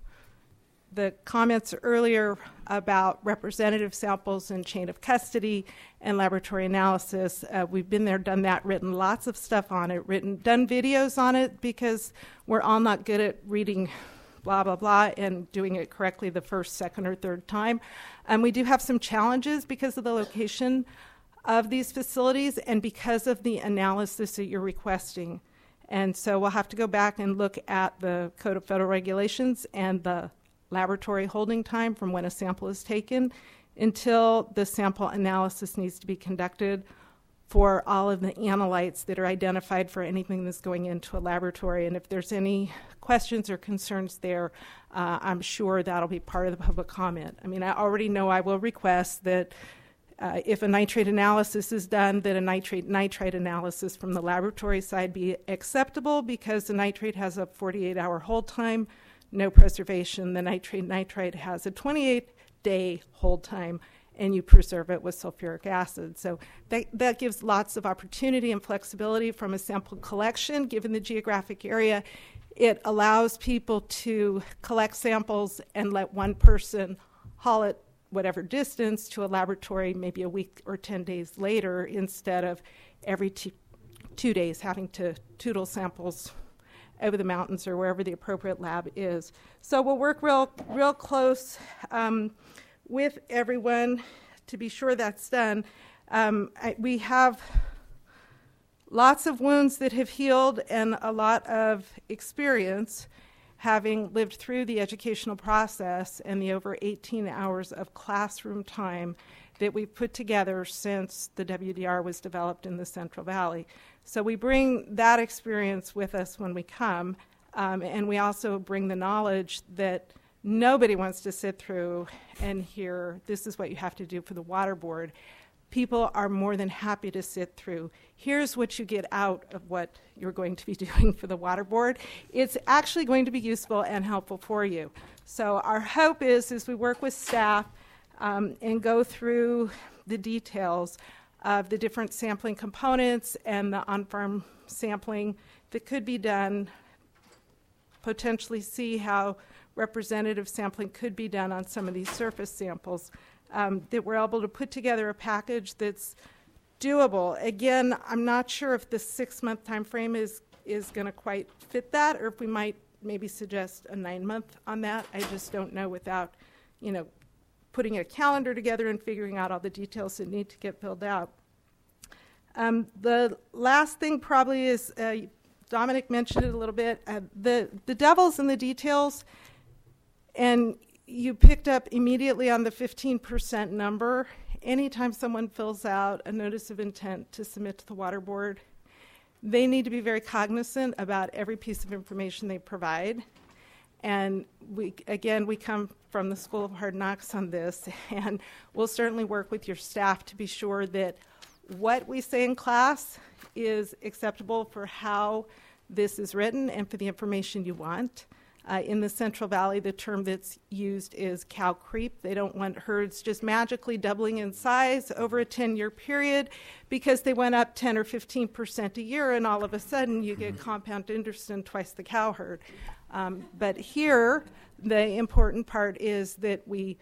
The comments earlier about representative samples and chain of custody and laboratory analysis, uh, we've been there, done that, written lots of stuff on it, written, done videos on it, because we're all not good at reading blah, blah, blah, and doing it correctly the first, second, or third time. And we do have some challenges because of the location of these facilities and because of the analysis that you're requesting. And so we'll have to go back and look at the Code of Federal Regulations and the laboratory holding time from when a sample is taken until the sample analysis needs to be conducted for all of the analytes that are identified for anything that's going into a laboratory. And if there's any questions or concerns there, uh, I'm sure that'll be part of the public comment. I mean, I already know I will request that uh, if a nitrate analysis is done, that a nitrate nitrite analysis from the laboratory side be acceptable, because the nitrate has a forty-eight hour hold time, no preservation. The nitrate nitrite has a twenty-eight day hold time, and you preserve it with sulfuric acid. So that, that gives lots of opportunity and flexibility from a sample collection, given the geographic area. It allows people to collect samples and let one person haul it whatever distance to a laboratory maybe a week or ten days later, instead of every two, two days having to tootle samples over the mountains or wherever the appropriate lab is. So we'll work real, real close um, with everyone to be sure that's done. Um, I, we have lots of wounds that have healed and a lot of experience having lived through the educational process and the over eighteen hours of classroom time that we've put together since the W D R was developed in the Central Valley. So we bring that experience with us when we come, um, and we also bring the knowledge that nobody wants to sit through and hear, this is what you have to do for the water board. People are more than happy to sit through. Here's what you get out of what you're going to be doing for the water board. It's actually going to be useful and helpful for you. So our hope is, as we work with staff um, and go through the details of the different sampling components and the on-farm sampling that could be done, potentially see how representative sampling could be done on some of these surface samples, um, that we're able to put together a package that's doable. Again, I'm not sure if the six-month time frame is, is going to quite fit that, or if we might maybe suggest a nine-month on that. I just don't know without, you know, putting a calendar together and figuring out all the details that need to get filled out. Um, the last thing probably is, uh, Dominic mentioned it a little bit, uh, the, the devil's in the details, and you picked up immediately on the fifteen percent number. Anytime someone fills out a notice of intent to submit to the water board, they need to be very cognizant about every piece of information they provide. And we, again, we come from the School of Hard Knocks on this, and we'll certainly work with your staff to be sure that what we say in class is acceptable for how this is written and for the information you want. Uh, in the Central Valley, the term that's used is cow creep. They don't want herds just magically doubling in size over a ten-year period because they went up ten or fifteen percent a year, and all of a sudden you get compound interest in twice the cow herd. Um, but here, the important part is that we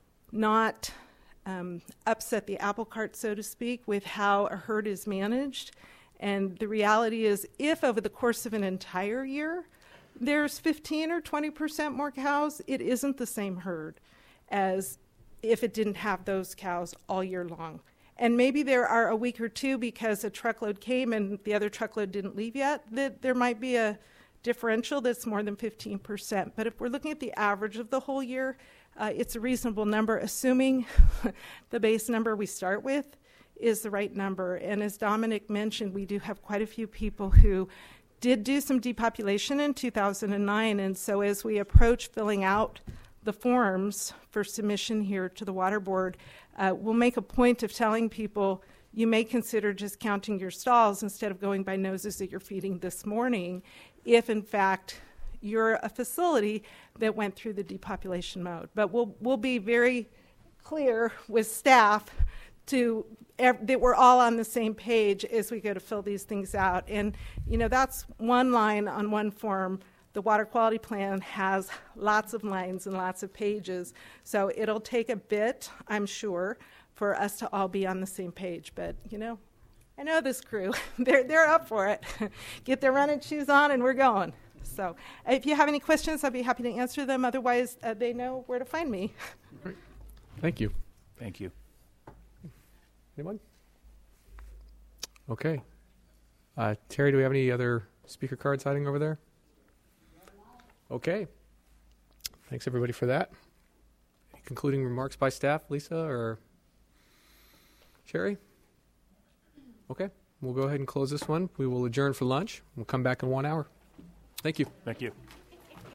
not um, upset the apple cart, so to speak, with how a herd is managed. And the reality is, if over the course of an entire year, there's fifteen or twenty percent more cows, it isn't the same herd as if it didn't have those cows all year long. And maybe there are a week or two because a truckload came and the other truckload didn't leave yet, that there might be a differential that's more than fifteen percent. But if we're looking at the average of the whole year, uh, it's a reasonable number, assuming the base number we start with is the right number. And as Dominic mentioned, we do have quite a few people who did do some depopulation in two thousand nine, and so as we approach filling out the forms for submission here to the Water Board, uh, we'll make a point of telling people you may consider just counting your stalls instead of going by noses that you're feeding this morning, if in fact you're a facility that went through the depopulation mode. But we'll we'll be very clear with staff to ev- that we're all on the same page as we go to fill these things out. And you know, that's one line on one form. The water quality plan has lots of lines and lots of pages, so it'll take a bit, I'm sure, for us to all be on the same page. But you know, I know this crew; they're they're up for it. Get their running shoes on, and we're going. So, if you have any questions, I'd be happy to answer them. Otherwise, uh, they know where to find me. Great. Thank you. Thank you. Anyone? Okay. Uh, Terry, do we have any other speaker cards hiding over there? Okay. Thanks, everybody, for that. Any concluding remarks by staff, Lisa or Sherry? Okay. We'll go ahead and close this one. We will adjourn for lunch. We'll come back in one hour. Thank you. Thank you.